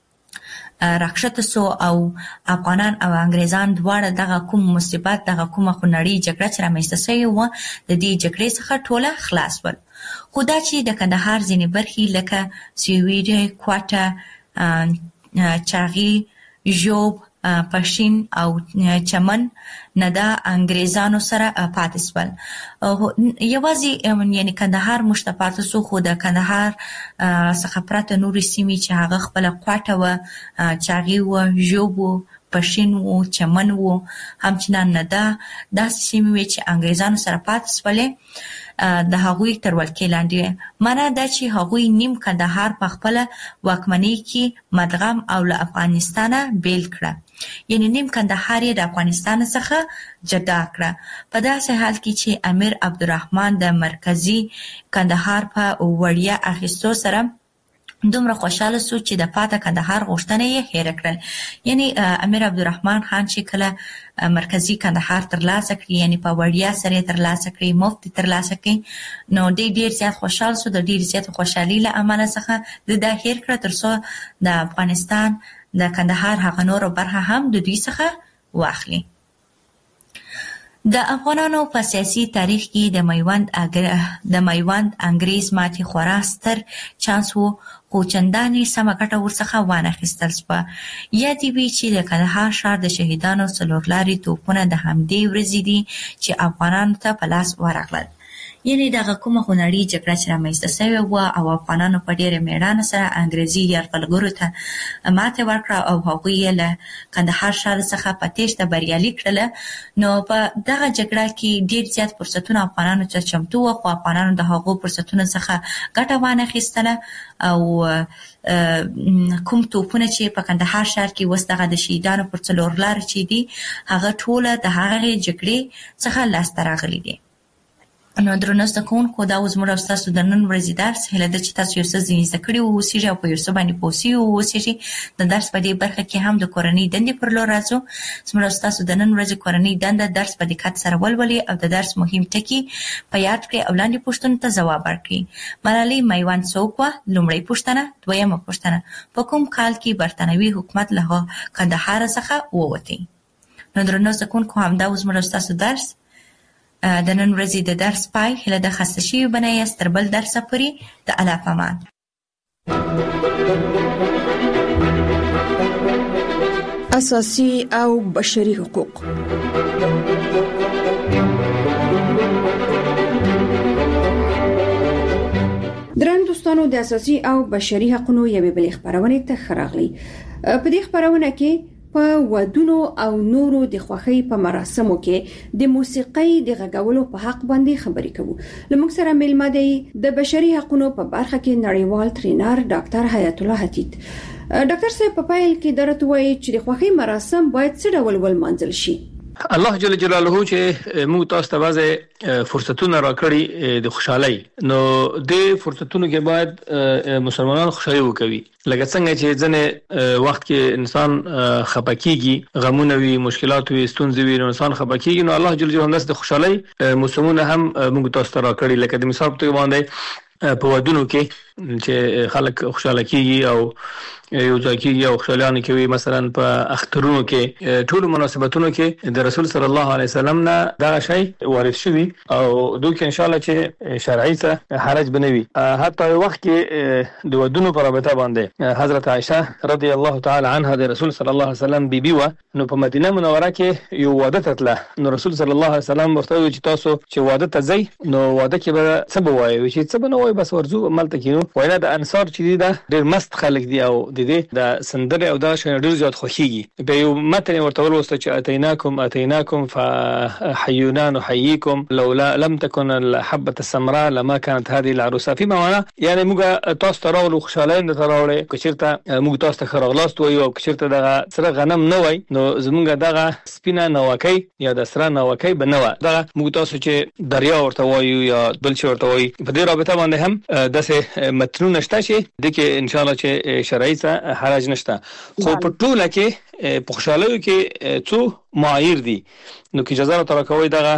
راکښته سو او افغانان او انګریزان دواړه دغه کوم مصیبت دغه کومه خونړۍ جګړه چې رامنځته شوې وه د دې جګړې څخه ټوله خلاص ول. خو دا چې د کندهار ځینې برخې لکه سیویډي، کوټه، چاغي، ژوب، پښین او چمن نه د انګریزانو سره پاتې سول. یوازې یعنی کندهار موږ ته پاتې سو، خو د کندهار څخه پرته نورې سیمې چې هغه خپله کوټه وه، چاغي وه، ژوب و، پښین و، چمن و، همچنان نه ده داسې سیمې وې چې انګریزانو سره پاتې سولې د هغوی تر ولکې لاندې. معنا دا چې هغوی نیم کندهار په خپله واکمنۍ کې مدغم او له افغانستانه بیل کړه. یعنی نیم کندهار یې د افغانستان څخه جدا کړه. په داسې حال کې چې امیر عبدالرحمن د مرکزي کندهار په وړیا اخیستو سره دومره خوشاله سو چې د پاته کندهار غوښتنه یې هېره کړل. یعنی امیر عبدالرحمن خان چې کله مرکزي کندهار ترلاسه کړي، یعنی په وړیا سره ترلاسه کړي، مفت ترلاسه کړي، نو ډېر زیات خوشحال سو. د ډېر زیات خوشحالي له امله څخه د هېر کړه ترڅو د افغانستان د کندهار هغه نورو برخه هم د دوی څخه واخلي. د افغانانو په سیاسي تاریخ کې د میوند انګریز ماتې خورا ستر چانس وو، خو چندانې سمه ګټه ورڅخه وانخیستل شوه. یادې وي چې د کندهار ښار د شهیدانو څلور لارې توپونه د همدې ورځې دي چې افغانانو ته په لاس ورغلل. یعنی دغه کومه خونړۍ جګړه چې رامنځته شوې وه او افغانانو په ډېرې مېړانه سره انګریزي یرغلګرو ته ماتې ورکړه او هغوی یې له کندهار ښار څخه په تېښته بریالي کړله. نو په دغه جګړه کې ډېر زیات فرصتونه افغانانو ته چمتو وه، خو افغانانو د هغو فرصتونو څخه ګټه وانخیستله او کوم توپونه چې په کندهار ښار کې اوس دغه د شهیدانو پر څلور لارو چې دي هغه ټوله د هغې جګړې څخه لاسته راغلي دي. نو درنو زده کوونکو، دا اوس موږ او ستاسو د نن ورځې درس هیله ده چې تاسو یو څه ځینې زده کړي واوسیږئ او په یو څه باندې پوه سوي واوسیږئ. د درس په دې برخه کې هم د کورنۍ دندې پر لور راځو. زموږ او ستاسو د نن ورځې کورنۍ دنده درس په دقت سره ولولئ او د درس مهم ټکي په یاد کړئ او لاندې پوښتنو ته ځواب ورکړئ. ملالۍ میوند څوک وه؟ لومړۍ پوښتنه. دویمه پوښتنه، په کوم کال کې برتانوي حکومت له کندهار څخه ووتی؟ نو درنو زده کوونکو، همدا اوس موږ او ستاسو درس د نن ورځې د درس پای. هیله ده خسته شوي به نه یاست. تر بل درسه پورې د الله په امان. اساسي او بشري حقوق. درن دوستانو، د اساسي او بشري حقوقو یوې بلې خبرونه ته خراغلي. په دې خبرونه کې په ودونو او نورو د خوښۍ په مراسمو کې د موسیقۍ د غږولو په حق باندې خبرې کوو. لمونږ سره ملما دی د بشري حقوقو په برخه کې نړیوال ټرینر ډاکټر حیات الله حتیت. ډاکټر صاحب، په پیل کې درته وایي چې د خوښۍ مراسم باید څه ډول ولمانځل شي؟ الله جل جلاله چې موږ تاسو ته بعضې فرصتونه راکړي د خوشحالۍ، نو د فرصتونو کې باید مسلمانان خوشحالي وکوي. لکه څنګه چې ځنې وخت کې انسان خپه کېږي، غمونه وي، مشکلات وي، ستونزې وي، نو انسان خپه کېږي. نو الله جل جلاله د خوشحالۍ موسمونه هم موږ تاسو ته راکړي. لکه د مثال په توګه باندې په ودونو کې چې خلک خوشاله کېږي او یو ځای کېږي او خوشالیانې کوي. مثلا په اخترونو کې، ټولو مناسبتونو کې د رسول صلی الله علیه وسلم نه دغه شی وارد شوي او دوی کې انشاءالله چې شرعي څه حرج به نه وي. حتی یو وخت کې د ودونو په رابطه باندې حضرت عایشه رضی الله تعالی عنها د رسول صلی الله علیه وسلم بیبي وه. نو په مدینه منوره کې یو واده ته تله. نو رسول صلی الله علیه وسلم ورته وویل چې تاسو چې واده ته ځئ نو واده کې به څه به وایئ؟ چې څه به نه وایو، بس ورځو هملته کېنو. وایي د انصار چې دي دا ډېر مست خلک دي او د دې د سندرې او دغه شیان ډېر زیات خوښېږي. بیا یو متن ورته ولوسته چې اتیناکم فحیونا نحییکم لولا لم تکن الحبة السمراء لما كانت هذه العروسه. فی معنا یعنی موږ تاسو ته راغلو، خوشحالۍ درته راوړې. که چېرته موږ تاسو ته ښه راغلاست وایو او که چېرته دغه سره غنم نه وای نو زموږ دغه سپینه ناوکۍ یا د سره ناوکۍ به نه وه. دغه موږ تاسو چې دریا ورته وایو یا بل شی ورته وایي. په دې رابطه باندې هم داسې متنونه شته چې دغه ان شاء الله چې شرعي څه حرج نشته. خو په ټوله کې په خوشحالیو کې څو معایر دي. نو که اجازه راته راکوئ دغه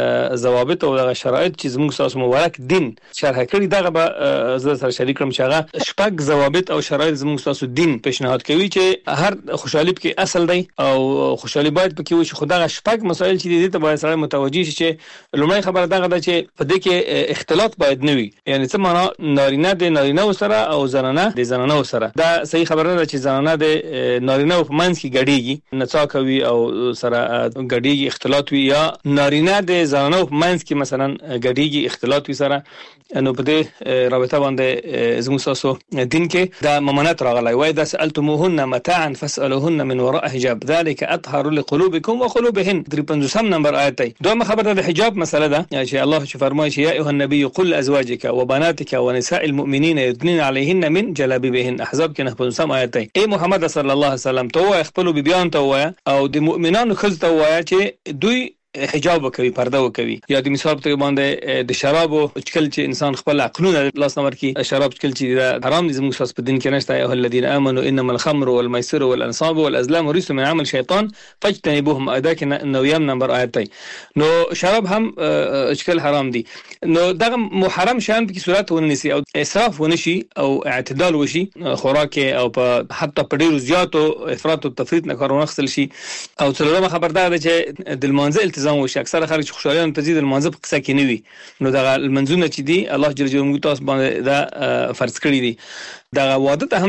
ضوابط او دغه شرایط چې زموږ ستاسو مبارک دین شرح کړي دغه به زه سره شریک کړم چې هغه شپږ ضوابط او شرایط زموږ ستاسو دین پیشنهاد کوي چې هر خوشحالي پکې اصل دی او خوشحالي باید پکې وي. خو دغه شپږ مسایل چې دي ته باید سره متوجه شي. چې لومړی خبره دغه ده چې په دې کې اختلاط باید نه وي. یعنی څه معنا؟ نارینه د نارینه سره او زنانه د زنانه سره. دا صحیح خبره ده چې زنانه د نارینه په منځ کې ګډېږي، نڅا کوي او سره ګډېږي، اختلاط وي، یا نارینه د زنانه په منځ کې مثلا ګډېږي، اختلاط وي سره. نو په دې رابطه باندې زموږ تاسو دین کې دا ممانعت راغلی. وای دا سألتموهن متاعا فاسألوهن من وراء حجاب ذلك اطهر لقلوبكم وقلوبهن. 53 نمبر آیت دی. دویمه خبره د حجاب مسله ده چې الله چې فرمایي چې یا ایها النبي قل لازواجك وبناتك ونساء المؤمنين يدنين عليهن من جلابيبهن. احزاب کې 95 آیت دی. ای محمد صلی الله علیه وسلم ته وای خپل بیبيان ته وای او د مؤمنانو خزه ته وای چې دوی حجاب وکوي، پرده وکوي. یا د مثال په باندې د شراب او چکل چې انسان خپل عقلونه لاس نمبر کې شراب چکل چې حرام دي زموږ په دین کې نشته. یا الذين امنوا انما الخمر والميسر والانصاب والازلام رجس من عمل شیطان فاجتنبوهم. ادا کې 9 نمبر آیت دی. نو شراب هم چکل حرام دي. نو دغه محرم شان په صورت ونیسي او اسراف ونشي او اعتدال وشي خوراک او په حتی په ډیرو زیاتو افراط او تفریط نه کارونه خپل شي. او څلورمه خبردار ده چې د المنزل وشي. اکثره خلک خوشالیان تزيد المنځ په قصه کې نه وي. نو دغه المنځونه چې دي الله جل جلاله تاسو باندې دا فرض کړی دي. دغه واده ته هم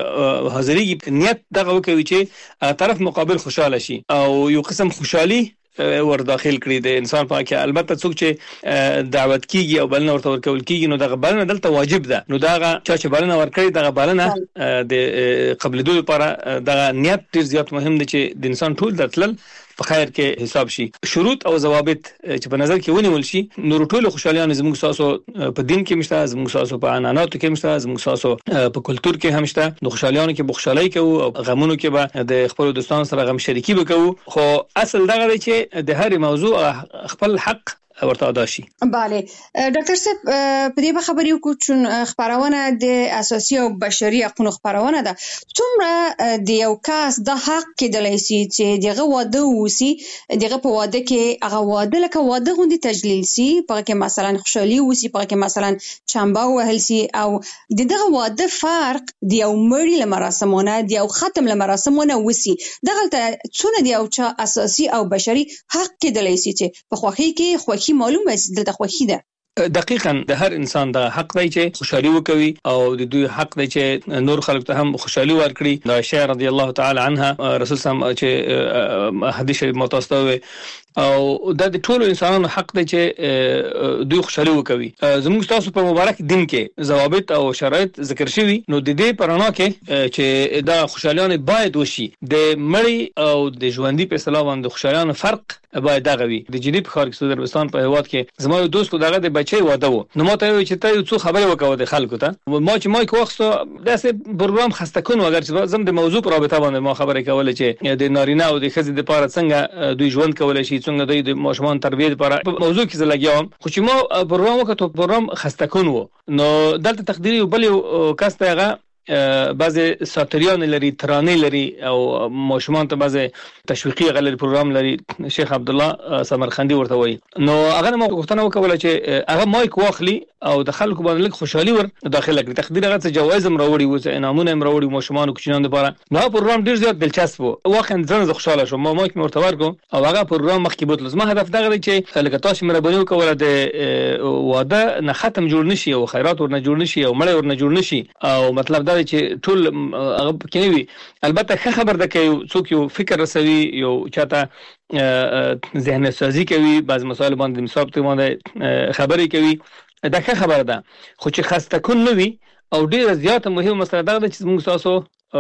حاضرۍ نیت دغه وکوي چې طرف مقابل خوشاله شي او یو قسم خوشحالي ور داخل کړي د انسان په کې. البته څوک چې دعوت کیږي او بلنه ورته ورکول کیږي نو دغه بلنه دلته واجب ده. نو دغه چې بلنه ورکړي دغه بلنه د قبلېدو لپاره دغه نیت ډیر زیات مهم دی چې د انسان ټول درتلل په خیر کې حساب شي. شروط او ضوابط چې په نظر کې ونیول شي نو ټول خوشالیان زموږ ساسو په دین کې مشته، زموږ ساسو په عنعناتو کې مشته، زموږ ساسو په کلچر کې هم شته. د خوشالیانو کې بخښالۍ کوو او غمونو کې به د خپل دوستانو سره غم شریکي وکړو. خو اصل دغه دی چې د هر موضوع خپل حق ورته ادا شي. بله ډاکټر صاحب په دې خبرې وکړو چې خبرونه د اساسي او بشري حقوقو خبرونه ده. څومره د یو کس د حق کېدلای شي چې دغه واده وسی، دغه په واده کې هغه واده لکه واده غوندي تجلیل شي، په کې مثلا خوشحالي وسی، په کې مثلا چمبا وهل شي، او دغه واده فرق د یو مړی له مراسمونه د یو ختم له مراسمونه وسی. دغه څونه د یو چا اساسي او بشري حق کېدلای شي چې په خوخي کې معلومه چې دلته خوښي ده. دقیقاً د هر انسان د حق دی چې خوشحالي وکوي او د دوی حق دی چې نور خلک ته هم خوشحالي ورکړي. د عائشہ رضی الله تعالی عنها رسول سم چې حدیث شریف متوسطه او د ټولو انسانانو حق دی چې دوی خوشحالي وکوي. زموږ تاسو په مبارک دین کې ضوابط او شرایط ذکر شوي نو د دې پرانا کې چې دا خوشحالیان باید وشي. د مړی او د ژوندۍ په اصطلاح باندې خوشحالیان فرق باید دغه وي. د جنوب ښار کې سعودي عربستان په هواد کې زما یو دوست دغه د بچي واده وو. نو ما ته وی چې ته یو څه خبره وکاو د خلکو ته. ما چې مایک واخستو داسې پروګرام خسته کون اگر چې زم د موضوع پر رابطه باندې ما خبره کوله چې د نارینه او د ښځې د لپاره څنګه دوی ژوند کولای شي، څنګه د ماشومان تربیه لپاره موضوع کې زلګیام. خو چې ما پروګرام وکړو پروګرام خسته کون وو. نو دلته تقدیری بل یو کس ته هغه بعضی ساتریان لري، ترانه لري او ماشومان ته بعضی تشویقي غلل پروګرام لري. شیخ عبد الله سمرخندي ورته وایي. نو هغه ما غوښتنه وکوله چې هغه مایک واخلي او د خلکو باندې لږ خوشحالي ور داخله کړي. تقدیر هغه څه جوایز هم راوړي او انعامونه هم راوړي ماشومان او کوچنیان لپاره. نو پروګرام ډیر زیات دلچسپ وو. واقعا زه خوشاله شوم. ما مایک مرته ورکو او هغه پروګرام مخکې بوتل. زما هدف دغه دی چې لکه تاسو مهرباني وکوله د واده نه ختم جوړ نشي او خیرات ورنه جوړ نشي او مړی ورنه جوړ نشي. او مطلب دا دی چې ټول هغه کې وي. البته ښه خبر ده چې څوک یو فکر رسوي، یو چاته ذهن سازي کوي، بعض مسایل باندې مثال ته باندې خبرې کوي، دا ښه خبره ده. خو چې خسته کون نه وي او ډیره زیاته مهمه مسله ده چې موږ تاسو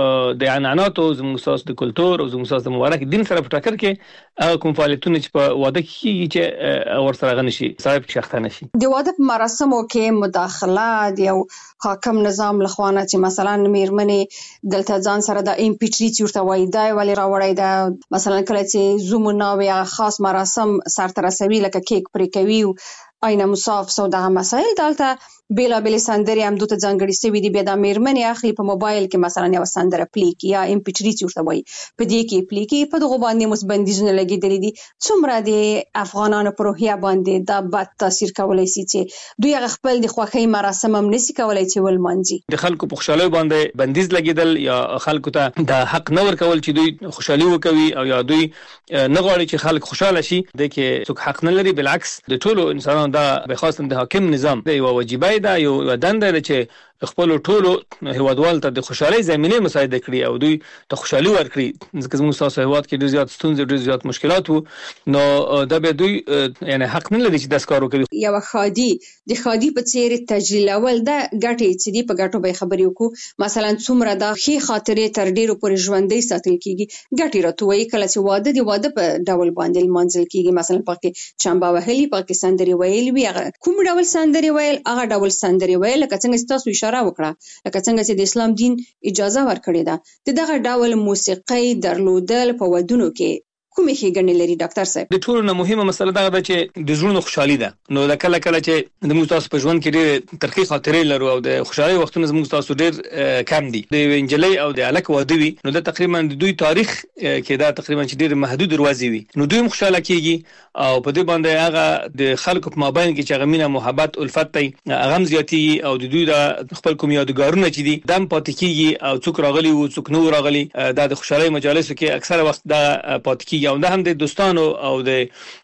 د عنعناتو زموږ ساس د کلچر او زموږ ساس د مبارک دین سره په ټاکر کې کوم فعالیتونه چې په واده کې چې ور سره غنشي صاحب شخته نشي. د واده په مراسمو کې مداخله د یو حاکم نظام لخوانه چې مثلا میرمنې دلته ځان سره د امپیټری چورته وای دا ولی راوړی دا مثلا کله چې زومونه یا خاص مراسم سره رسوي لکه کیک پرې کوي اینا مصاف سو دغه مسائل دلته بیلا بیل سندري هم دوته ځانګړي سوي دي. بیا د میرمنې اخلي په موبایل کې مثلا یو سندره پلی کی یا امپیټری چورته وای په دې کې پلی کی په دغه باندې مسبندیزونه لګیدلې دي. څومره د افغانانو په روحیه باندې دا بد تاثیر کولای شي چې دوی خپل د خوښۍ مراسم هم نشي کولای چې ولمانځي. د خلکو په خوشاله باندې بندیز لګیدل یا خلکو ته د حق نه ورکول چې دوی خوشالي وکوي او یا دوی نه غواړي چې خلک خوشاله شي. د کې څوک حق نه لري، بالعکس د ټولو انسانانو دا به خاصه د حاکم نظام دی او واجبای دا یو دنده ده چې خپل ټولو هیوادوال ته د خوشحالي زمينه مساعده کړي او دوی ته خوشحالي ورکړي. ځکه زموږ تاسو هیواد کې ډیر زیات ستونزې، ډیر زیات مشکلات وو. نو دا به دوی یعنی حق نه لري چې د اسکارو کوي. یو خادي د خادي په څیر تجلیل اول دا ګټي چې دی په ګټو به خبرې وکړو. مثلا څومره د خې خاطرې تر ډیرو پورې ژوندۍ ساتل کیږي. ګټي راتوي کله چې واده دی واده په ډول باندې منځل کیږي. مثلا پکې چمبا وهلي، پکې سندري ویل وی کوم ډول سندري ویل هغه ډول سندري ویل لکه څنګه تاسو اشاره وکړه لکه څنګه چې د اسلام دین اجازه ورکړې ده. دغه ډول موسیقي درلودل په ودونو کې کومې ښېګڼې لري ډاکټر صاحب؟ د ټولو نه مهمه مسله دا ده چې د ژوند خوشحالي ده. نو دا کله چې د موږ تاسو په ژوند کې ډېر ترخی خاطرې لرو او د خوشحالي وختونه زموږ تاسو ډېر کم دي. د انجلۍ او د الک واده وي نو دا تقریبا د دوی تاریخ کې دا تقریبا چې ډېر محدود دروازې وي نو دوی خوشاله کیږي او په دې باندې هغه د خلکو په مابین کې چې غمینه محبت الفت دی هغه زیاتیږي او د دوی د خپل کوم یادګارونه چې دي دم پاتې کیږي او څوک راغلي او څوک نو راغلي دا د خوشحالي مجالسو کې اکثره وخت دا پاتې کیږي او دا هم د دوستانو او د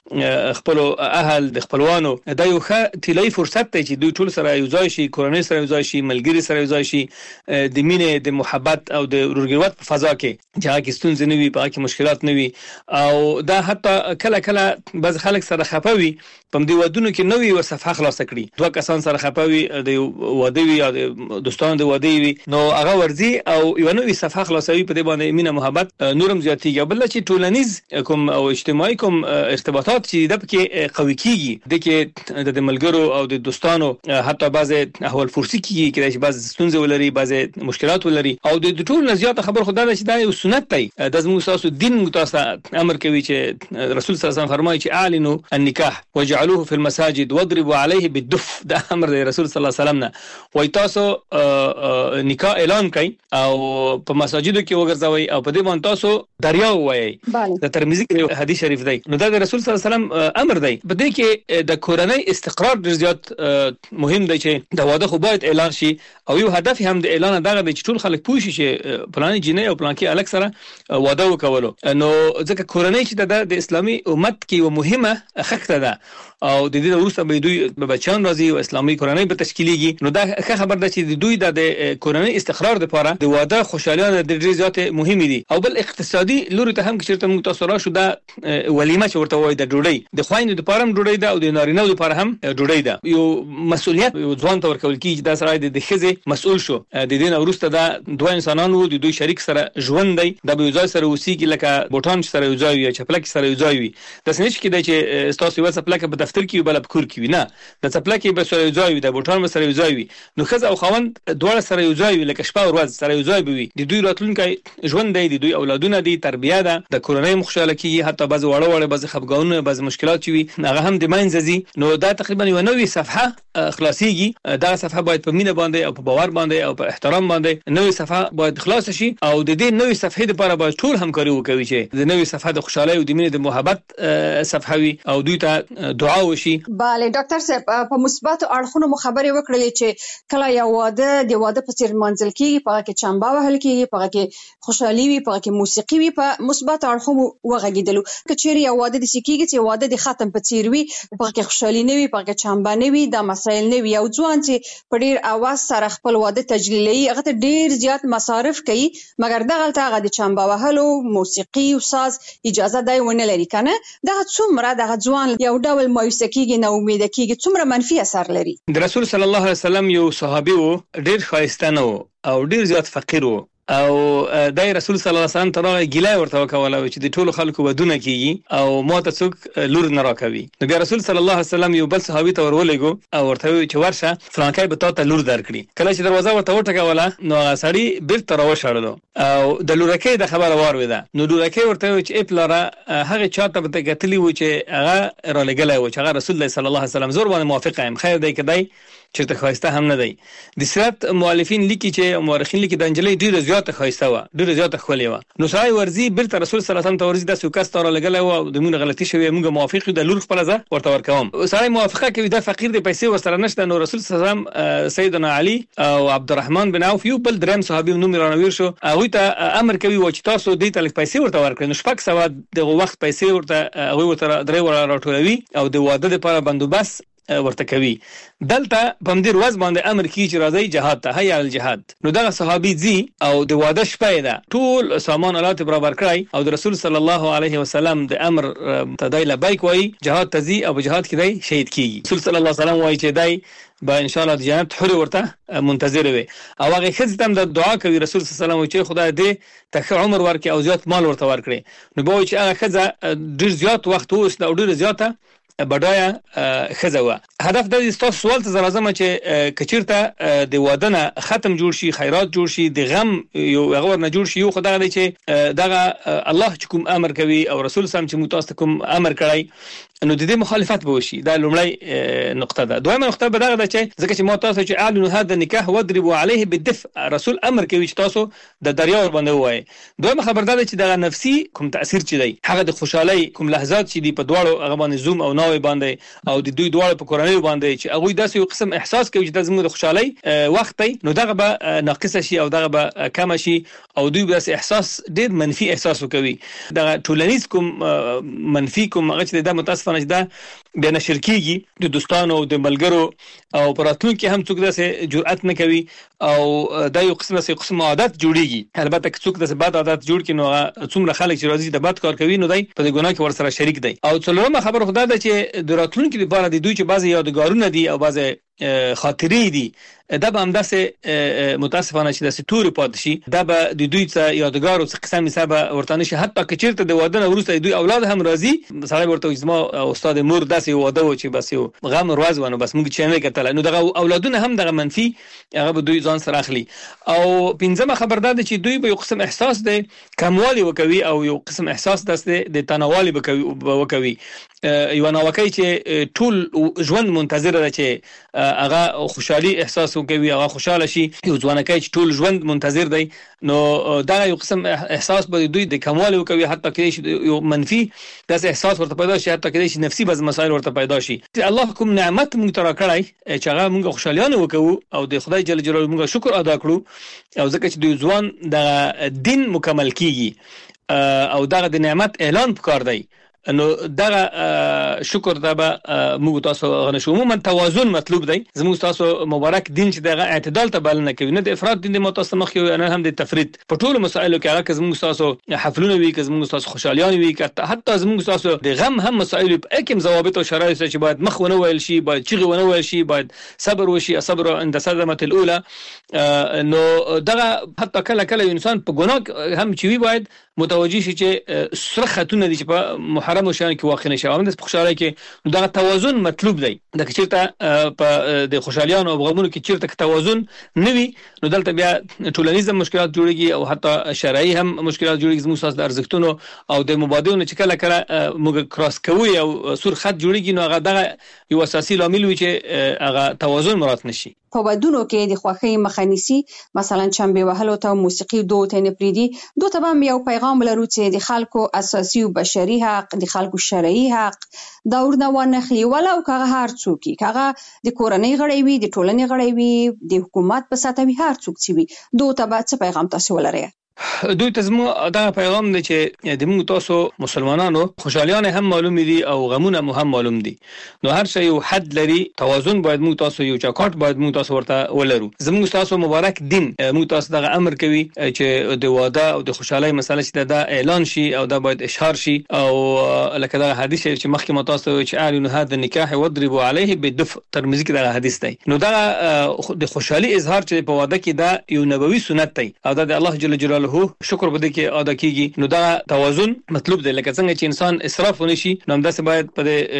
خپل اهل د خپلوانو دا یو ښه طلایي فرصت دی چې دوی ټول سره یو ځای شي، کورنۍ سره یو ځای شي، ملګری سره یو ځای شي، د مینې د محبت او د ورورګلوت په فضا کې چې هغه ستونزې نه وي، په هغه کې مشکلات نه وي. او دا حتی کله کله بعض خلک سره خپوي په دې ودونو کې نوې و صفحه خلاص کړي، دوه کسان سره خپوي د واده وي یا د دوستانو د واده وي، نو هغه ورځي او یو نوې صفحه خلاصوي، په دې باندې مینه محبت نورم زیاتېږي. بل چې ټولنیز کوم او اجتماعي کوم ارتباطات چې د پکې قوي کیږي، د کې د ملګرو او د دوستانو حتی بعض احوال فرسي کیږي، کله چې بعض ستونزې ولري، بعض مشکلات ولري، او د ټول نه زیاته خبر خدای دا چې دا یو سنت دی، د زموږ تاسو دین متاسف امر کوي چې رسول صلی الله علیه وسلم فرمایي چې اعلنوا النکاح وجعلوه في المساجد واضربوا عليه بالدف. دا امر دی رسول صلی الله علیه وسلم نه، وای تاسو نکاح اعلان کړئ او په مساجدو کې وګرځوي او په دې باندې تاسو دریا وایي. د ترمذی کې حدیث شریف دی. نو دا د رسول صلی الله علیه وسلم امر دی. په دې کې د کورنۍ استقرار ډیر زیات مهم دی چې د واده خو باید اعلان شي، او یو هدف هم د اعلان دغه دی چې ټول خلک پوه شي چې پلانې جنې او پلان کې الګ سره واده وکولو. نو ځکه کورنۍ چې د اسلامي امت کې یو مهمه خښته ده او د دې وروسته به دوی بچان راځي او اسلامي کورنۍ به تشکیلېږي. نو دا ښه خبر ده چې دوی د کورنۍ استقرار لپاره د واده خوشالیانه د ډېر زیات مهمه دي. او بل اقتصادي لوري ته هم چې چیرته موږ تاسو راشو دا ولیمه چې ورته وایي د ډوډۍ د خوایندو لپاره هم ډوډۍ ده او د نارینه‌و لپاره هم ډوډۍ ده. یو مسؤلیت یو ځوان ته ورکول کیږي، دا سره د ښځې مسؤل شو. د دې نه وروسته دا دوه انسانانو د دوی شریک سره ژوند دی، د یو ځای سره اوسېږي، لکه بوټان سره یو ځای وي، چپلک سره یو ځای وي. د سنچ کې د چې تاسو یو چپلک په دفتر کې بل په کور کې وي، نه د چپلک به سره یو ځای وي، د بوټان سره یو ځای وي. نو ښځه او خاوند دواړه سره یو ځای وي، لکه شپه او ورځ سره یو ځای وي. د دوی راتلونکي ژوند دی، د دوی اولادونه دي، تربیه ده، د کورنۍ مخشاله کیږي، حتی بعض وړه بعض خفګانونه بعض مشکلات وي هغه هم د منځ ځي. نو دا تقریبا یو نوې صفحه خلاصيږي. دا صفحه باید په مینه باندې او په باور باندې او په احترام باندې نوې صفحه باید خلاص شي، او د دې نوې صفحې لپاره باید ټول همکاري وکړي چې د نوې صفحه د خوشحالۍ او د مینې د محبت صفحه وي او دوی ته دعا وشي. bale ډاکټر صاحب په مثبت اړخونو مخابره وکړلې چې کله یو واده د واده په څیر منځل کیږي، په کې چمبا وهل کیږي، په کې خوشحالي وي، په کې موسیقي وي، په مثبت اړخونو وغږیدلو. کچېری یو واده د سکیږي چې واده د ختم په څیر وي، په کې خوشحالي نه وي، په کې چمبا نه وي، دا مسایل نه وي. او ځوان چې په ډیر اواز سره خپل واده تجلیلي، هغه ته ډیر زیات مصارف کوي، مګر دغه هغه د چمبا وهلو، موسیقي او ساز اجازه دی ونه لري کنه. دا څومره د ځوان یو ډول مایوسه کیږي، نه امید کیږي، څومره منفي اثر لري. د رسول صلی الله علیه وسلم یو صحابي وو، ډیر ښایسته نه وو او ډیر زیات فقیر وو، او دای رسول صلی الله علیه وسلم ته ګیلای ورته وکوله چې د ټولو خلکو ودونه کیږي او ماته څوک لور نه راکوي. نو بیا رسول صلی الله علیه وسلم یو بل صحابي ته ورولېګو او ورته وی چې ورشه فلانکای به تاسو لور درکړي. کله چې دروازه ورته وټکوله نو هغه سړی بیرته راوشړلو او د لورکې د خبره وارویده. نو لورکې ورته وی چې اپلاره هغه چاته به کتلی و چې هغه را لګلای و چې هغه رسول الله صلی الله علیه وسلم زور باندې موافقه ام خیر دی کدی چې ته خواسته هم نه دی. د سیرت مؤلفین لیکي چې مورخین لیکي د انجلۍ ډیره زیاته خواسته و، ډیره زیاته خولې و. نو سړی ورزي بیرته رسول صلی الله علیه وسلم ته ورزي د سوکاس تر لګلای و د موږ غلطي شوی، موږ موافق یو د لور خپل ځه ورته ورکوم. سړی موافقه کوي، د فقیر د پیسې ورسره نشته. نو رسول صلی الله علیه وسلم سیدنا علی او عبدالرحمن بن عوف یو بل دریم صحابي نوم رانویر شو، هغه ته امر کوي و چې تاسو دې ته پیسې ورته ورکړئ. نو شپږ سوه د وخت پیسې ورته هغه ورته درې ور راټولوي او د واده لپاره بندوبست ورته کوي. دلته په مدیر وز باندې امر کی چې راځي جهاد ته، هيا الجهاد. نو دا صحابي زی او د واده شپه ده ټول سامان آلات برابر کړای او د رسول صلی الله علیه وسلم د امر تدای لبیک وای جهاد تزي او جهاد کې دی شهید کیږي. رسول صلی الله علیه وسلم وای چې دای با ان شاء الله د جنت حور ورته منتظر وي. او هغه خځه هم د دعا کوي رسول صلی الله علیه وسلم چې خدای دې ته عمر ورکړي او زیات مال ورته ورکړي. نو به چې هغه خځه ډیر زیات وخت اوس او ډیر زیاته بډایا خزه و. هدف د تاسو سوال ته زرازم چې کچیرته د وادنه ختم جوړ شي، خیرات جوړ شي، د غم یو هغه ورنه جوړ شي، یو خدای دی چې دغه الله چې کوم امر کوي او رسول سم چې متاسف کوم امر کړی نو د دې مخالفت به وشي. دا لومړی نقطه ده. دویمه نقطه به دغه ده چې ځکه چې متاسف چې اعلنوا هذا النکاح واضربوا عليه بالدفء، رسول امر کوي چې تاسو د دریا ور باندې وای. دویمه خبر ده چې دغه نفسي کوم تاثیر چي دی، هغه د خوشحالي کوم لحظات چې دی په دواړو هغه باندې زوم او ناوي باندې او د دوی دواړو په کورنۍ باندې چې هغه داسې یو قسم احساس کوي چې د زموږ د خوشحالي وخت دی، نو دغه به ناقص شي او دغه به کم شي او دوی به احساس ډیر منفي احساس وکوي. دغه ټولنیز کوم منفي کوم هغه چې د متاسف متاسفانه دا بیا نشر کیږي د دوستانو او د ملګرو او پراتونکو هم څوک داسې جرأت نه کوي او دا یو قسم عادت جوړیږي. البته که څوک داسې بد عادت جوړ کړي نو څومره خلک چې راځي د بد کار کوي نو دای په ګناه کې ورسره شریک دی. او څلورمه خبره خدای دا چې د راتلونکو لپاره د دوی چې بعضي یادګارونه دي او بعضي خاطرې دي دا به هم داسې متاسفانه چې داسې توري پاتې شي دا به د دوی څخه یادګار او قسم حساب ورته نشي. حتی که چیرته د واده نه وروسته دوی اولاد هم راځي مثلا ورته زما استاد مور داسې واده و چې بس یو غم ورځ ونه بس موږ چې نه کتل نو دغه اولادونه هم دغه منفي هغه به دوی ځان سره اخلي. او پنځمه خبردار دي چې دوی به یو قسم احساس دی کموالی وکوي او یو قسم احساس دسته د تنوالي وکوي یو ناوکي چې ټول ژوند منتظر ده چې هغه خوشحالي احساس وکوي هغه خوشاله شي. یو ځوانکای چې ټول ژوند منتظر دی نو دا یو قسم احساس به دوی د کمال وکوي حتی کې یو منفي داس احساس ورته پیدا شي حتی کې نفسي بعض مسایل ورته پیدا شي. الله کوم نعمت موږ ترا کړای چې هغه موږ خوشالیانه وکړو او د خدای جل جلاله موږ شکر ادا کړو او ځکه چې د ځوان د دین مکمل کیږي او دغه د نعمت اعلان پکار دی نو دغه شکر دا به موږ تاسو غنښو. عموما توازن مطلوب دی. زموږ تاسو مبارک دین چې دغه اعتدال ته بلنه کوي نه د افراط دین د متاسمخ یو نه هم د تفرید په ټولو مسایلو کې هغه زموږ تاسو حفلونه وی که زموږ تاسو خوشالیان وی که حتی زموږ تاسو د غم هم مسایل په کوم ضوابط او شرایط چې باید مخ ونه ویل شي باید چیغه ونه ویل شي باید صبر وشي صبر عند صدمه الاولى نو دغه حتی کله انسان په ګناه هم چوي باید متوجي شي چې سره خاتون دي چې په محرم شان کې واقع نشي او د خوشاله کې دغه توازن مطلوب دی. د چیرته په د خوشالیان او غمونو کې چیرته توازن نوي نو دلته بیا ټولنیز مشکلات جوړيږي او حتی شرعي هم مشکلات جوړيږي. زموږ اساس د ارزښتونو او د مبادلونو چې کله موږ کراس کوي او سور خط جوړيږي نو هغه دغه یو اساسي لامل وي چې هغه توازن مراد نشي. په ودونو کې د خوښۍ مخنیسي مثلا چمبه وهلو ته موسیقي دوت نه پریدي دوته به یو پیغام لرو چې د خلکو اساسي او بشري حق د خلکو شرعي حق دا ورنه ونخلي ولو که هر څوک کغه د کورنۍ غړي وي د ټولنې غړي وي د حکومت په سطح وي هر څوک چې وي دوته به څه پیغام تاسو ولرئ؟ دوی ته زموږ دا پیغام دی چې د موږ تاسو مسلمانانو خوشالیان هم معلوم دي او غمونه هم معلوم دي نو هر شی یو حد لري توازن باید موږ تاسو یو چاکاټ باید موږ تاسو ورته ولرو. زموږ تاسو مبارک دین موږ تاسو دغه امر کوي چې د واده او د خوشحالي مسله چې دا اعلان شي او دا باید اشهار شي او لکه دا حدیث چې مخکې مو تاسو چې اعلن هذا النکاح وضربوا عليه بالدف ترمذی کې دا حدیث دی نو دا د خوشحالي اظهار چې په واده کې دا یو نبوي سنت دی او دا د الله جل جلاله شکر بده کې ادا کیږي نو دا توازن مطلوب دی. لکه څنګه چې انسان اسراف ونشي نو هم داسې باید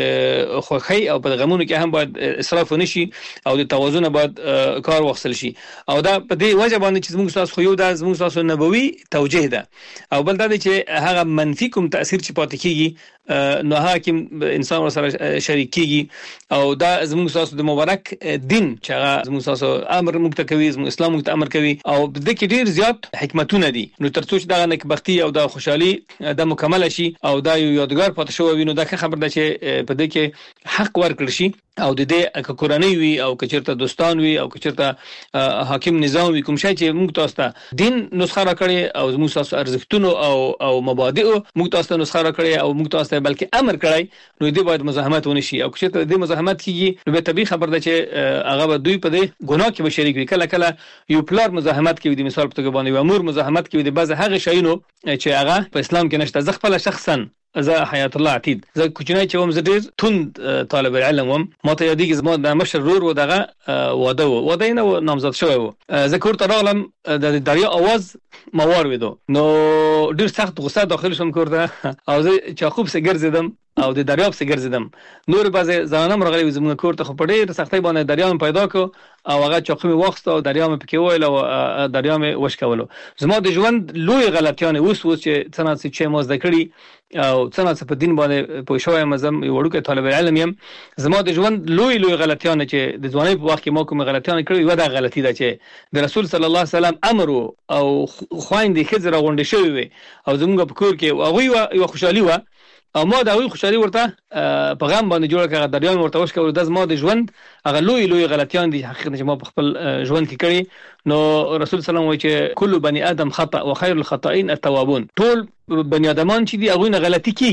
په خوخی او په غمونو کې هم باید اسراف ونشي او د توازن باید کار واخیستل شي او دا په دې وجه باندې چې زموږ تاسو خو یو دا زموږ تاسو نبوي توجیه ده او بل دا چې هغه منفي کوم تاثیر چې پاتې کیږي نو حاکم انسان سره شریک کیږي او دا زموږ تاسو د مبارک دین چې هغه زموږ تاسو امر مکتکوي زموږ اسلام مکت امر کوي او د کې ډیر زیات حکمتونه دي نو ترڅو چې دا نکبختی او دا خوشحالي د مکمل شي او دا یو یادګار پاتې شو وینو دا خبر ده چې په دې کې حق ورکړ شي او د دې کورنۍ وي او کچرته دوستان وي او کچرته حاکم نظام وي کوم شي چې موږ تاسو ته دین نسخه راکړي او موږ تاسو ارزښتونو او مبادئ موږ تاسو نسخه راکړي او موږ تاسو بلکې امر کړی نو دې باید مزاحمت ونشي او کچرته دې مزاحمت کیږي نو به طبيعي خبر ده چې هغه دوی په دې ګناه کې به شریک وي. کله یو پلار مزاحمت کوي د مثال په توګه باندې امور مزاحمت کوي د بعض هغه شیونو چې هغه په اسلام کې نشته. زه خپل شخصا زه حیات الله عتید زه کوچنی چې وم زه ډیر تند طالب علم وم ما ته یادېږي زما د مشر ورور و دغه واده نه نامزد شوی و زه کور ته راغلم د دریا आवाज ما وارویدو نو ډیر سخت غصه داخل شوم کور ته او زه چاخوب سره ګرځیدم او د دریاب سره ګرځیدم نور بعضی ځانم راغلی زموږ کور ته خو په ډېر سختۍ باندې دریاب پیدا کو او هغه چاقو می وخت او دریاب پکې ویل او دریاب وشکولو. زما د ژوند لوی غلطیان اوس چې څنګه چې ما زده کړی او څنګه په دین باندې پوه شوم زم یو وړوکی طالب علم یم زما د ژوند لوی غلطیان چې د ځوانۍ په وخت کې ما کوم غلطیان کړی و دا غلطی ده چې د رسول صلی الله علیه وسلم امر او خويندې خزر غونډې شوی وي او زموږ په کور کې هغه یو خوشحالي و او ما دا وی خوشحالي ورته په غم باندې جوړه کړه دریان ورته وښکول د زما د ژوند هغه لوی غلطیان دي حقیقت چې ما په خپل ژوند کې کړی نو رسول صلی الله علیه وسلم وایي چې کل بني ادم خطا وخير الخطائين التوابون ټول بني ادمان چې دي هغه نه غلطي کیږي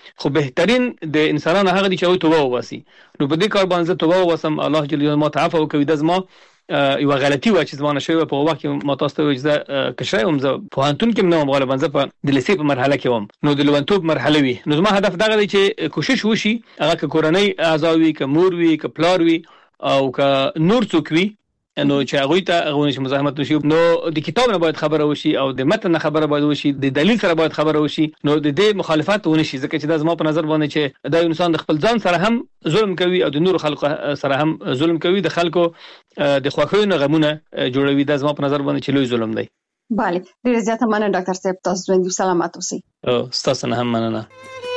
خو بهترین د انسانانو هغه دي چې او توبه وباسي. نو په دې کار باندې توبه وباسم، الله جل جلاله ما تعفو وکوي. د زما یو غلطي و چې زمانه شوی په وخت کې ما تاسو ته اجازه کښرایم زه په انتون کې نو غالبا زه په د لیسې په مرحله کې وم، نو د لونتوب مرحله وي. نو زما هدف دغه دی چې کوشش وشي هغه ک کورنۍ اعضاوي ک مور وي ک پلار وي او ک نور څوک وي نو چې هغه ته هغه نشي مزاحمت وشي. نو د کتاب نه باید خبره وشي او د متن خبره باید وشي، د دلیل سره باید خبره وشي. نو د دې مخالفت ونشي، ځکه چې دا زما په نظر باندې چې دا انسان د خپل ځان سره هم ظلم کوي او د نور خلکو سره هم ظلم کوي، د خلکو د خوښیو نه غمونه جوړوي. دا زما په نظر باندې چې لوی ظلم دی. bale ډیر زیاته مننه ډاکټر صاحب، تاسو ژوندۍ سلامات اوسئ. تاسو نه هم مننه.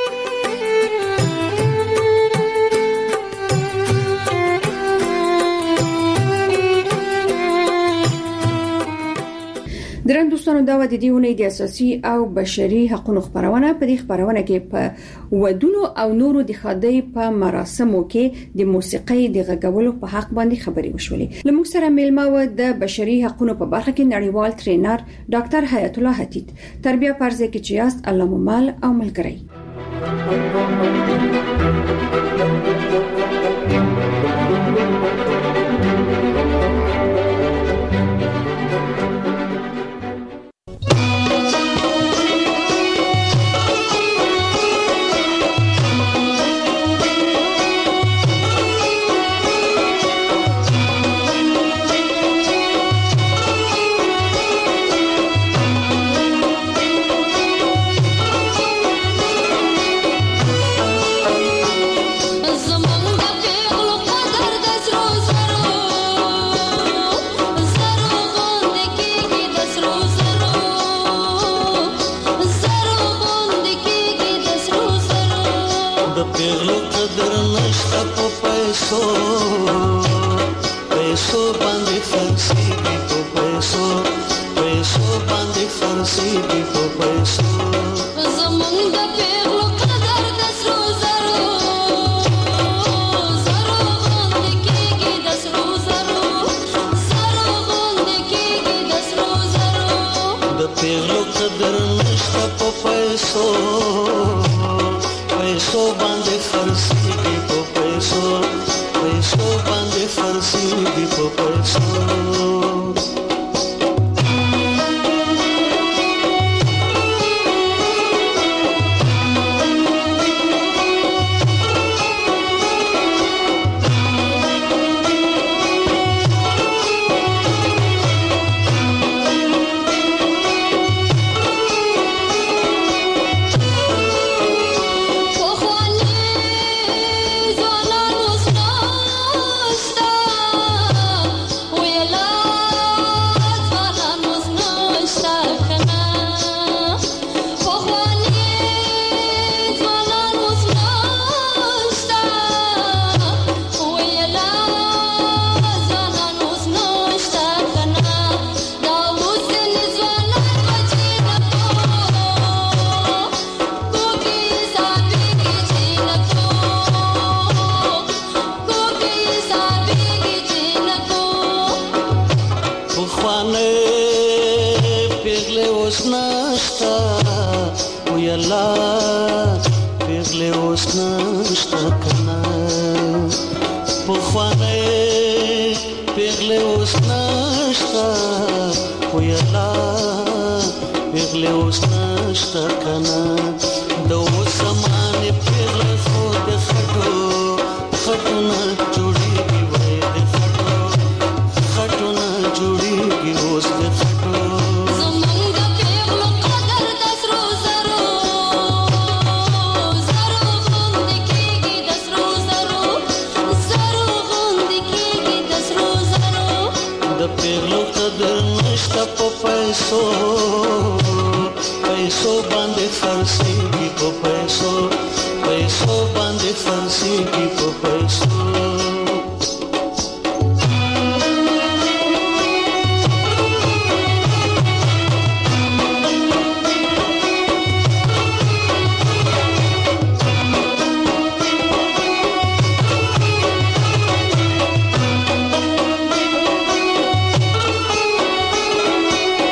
درن دوستانو دا و د دې ونې د اساسي او بشري حقوقو خبرونه. په دې خبرونه کې په ودونو او نورو د خدای په مراسمو کې د موسیقۍ د غږولو په حق باندې خبرې وشولې. لموږ سره میلمه و د بشري حقوقو په برخه کې نړیوال ټرینر ډاکټر حیات الله حتیت. تربیه پرځه کې چې یاست الله مو مال او ملګری.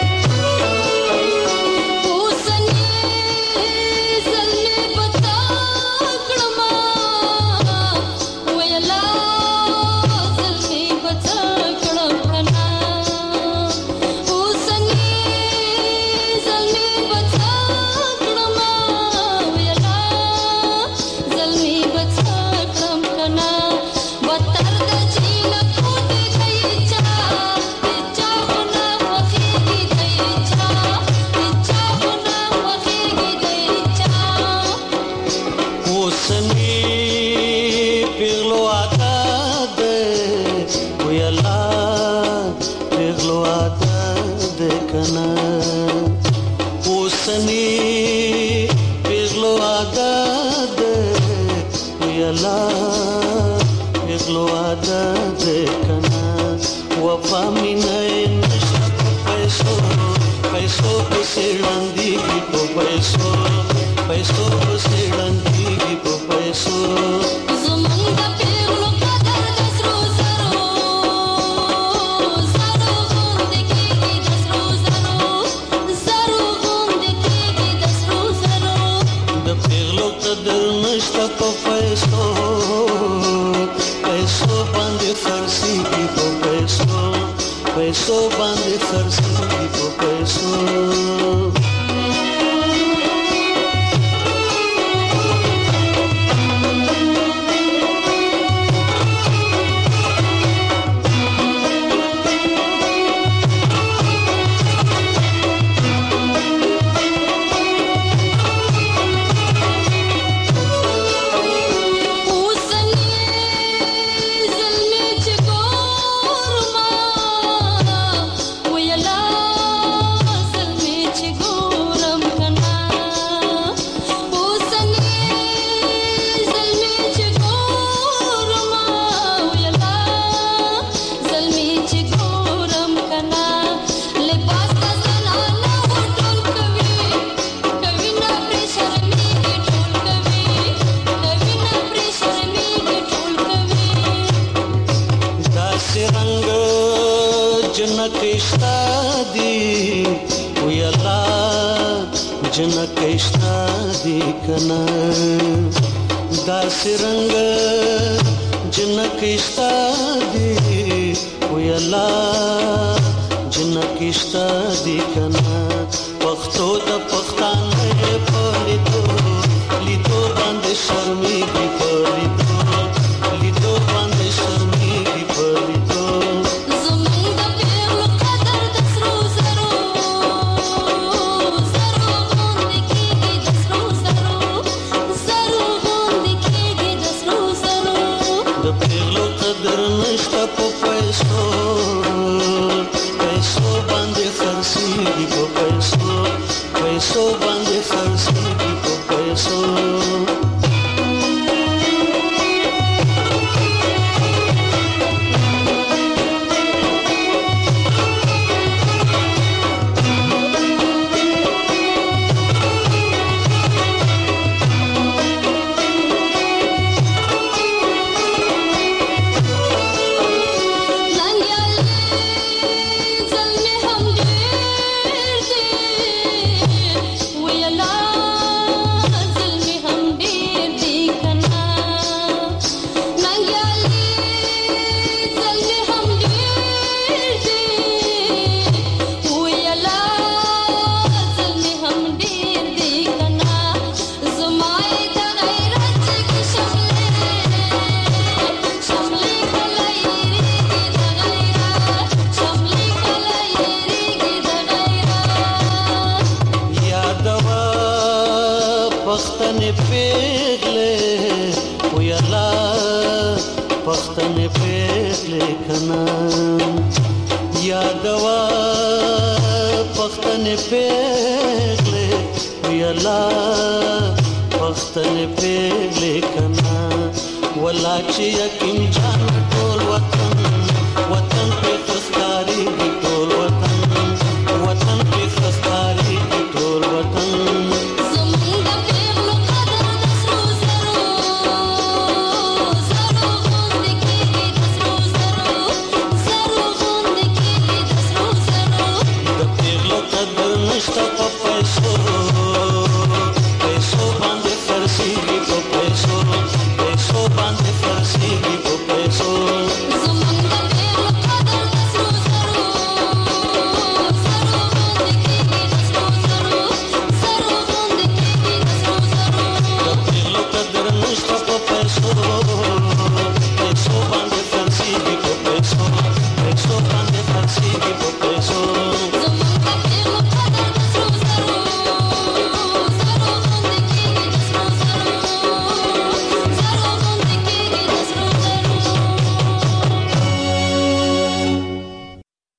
Usani zalme bata وفا مینه نشته په پیسو پیسو پسې ړندېږي په پیسو پیسو پسې ړندېږي په پیسو زمونږ د پیغلو قدر د سرو زرو زرو غوندې کېږي د سرو زرو زرو غوندې کېږي د سرو زرو د پیغلو قدر نشته په پیسو پیسو باندې خرڅېږي په پیسو پیسو باندې خرڅېږي په پیسو जनकेशा दिखना दास रंग जनकेशा दी वयला जनकेशा दिखना पख्तो द पख्ताने पलितो लितो बांधे शर्मी की पलितो लितो बांधे शर्मी की पलितो पैसो बांधे खर्ची को पैसो वला ची यकीन जान टोल वतन वतन पे तस्कारी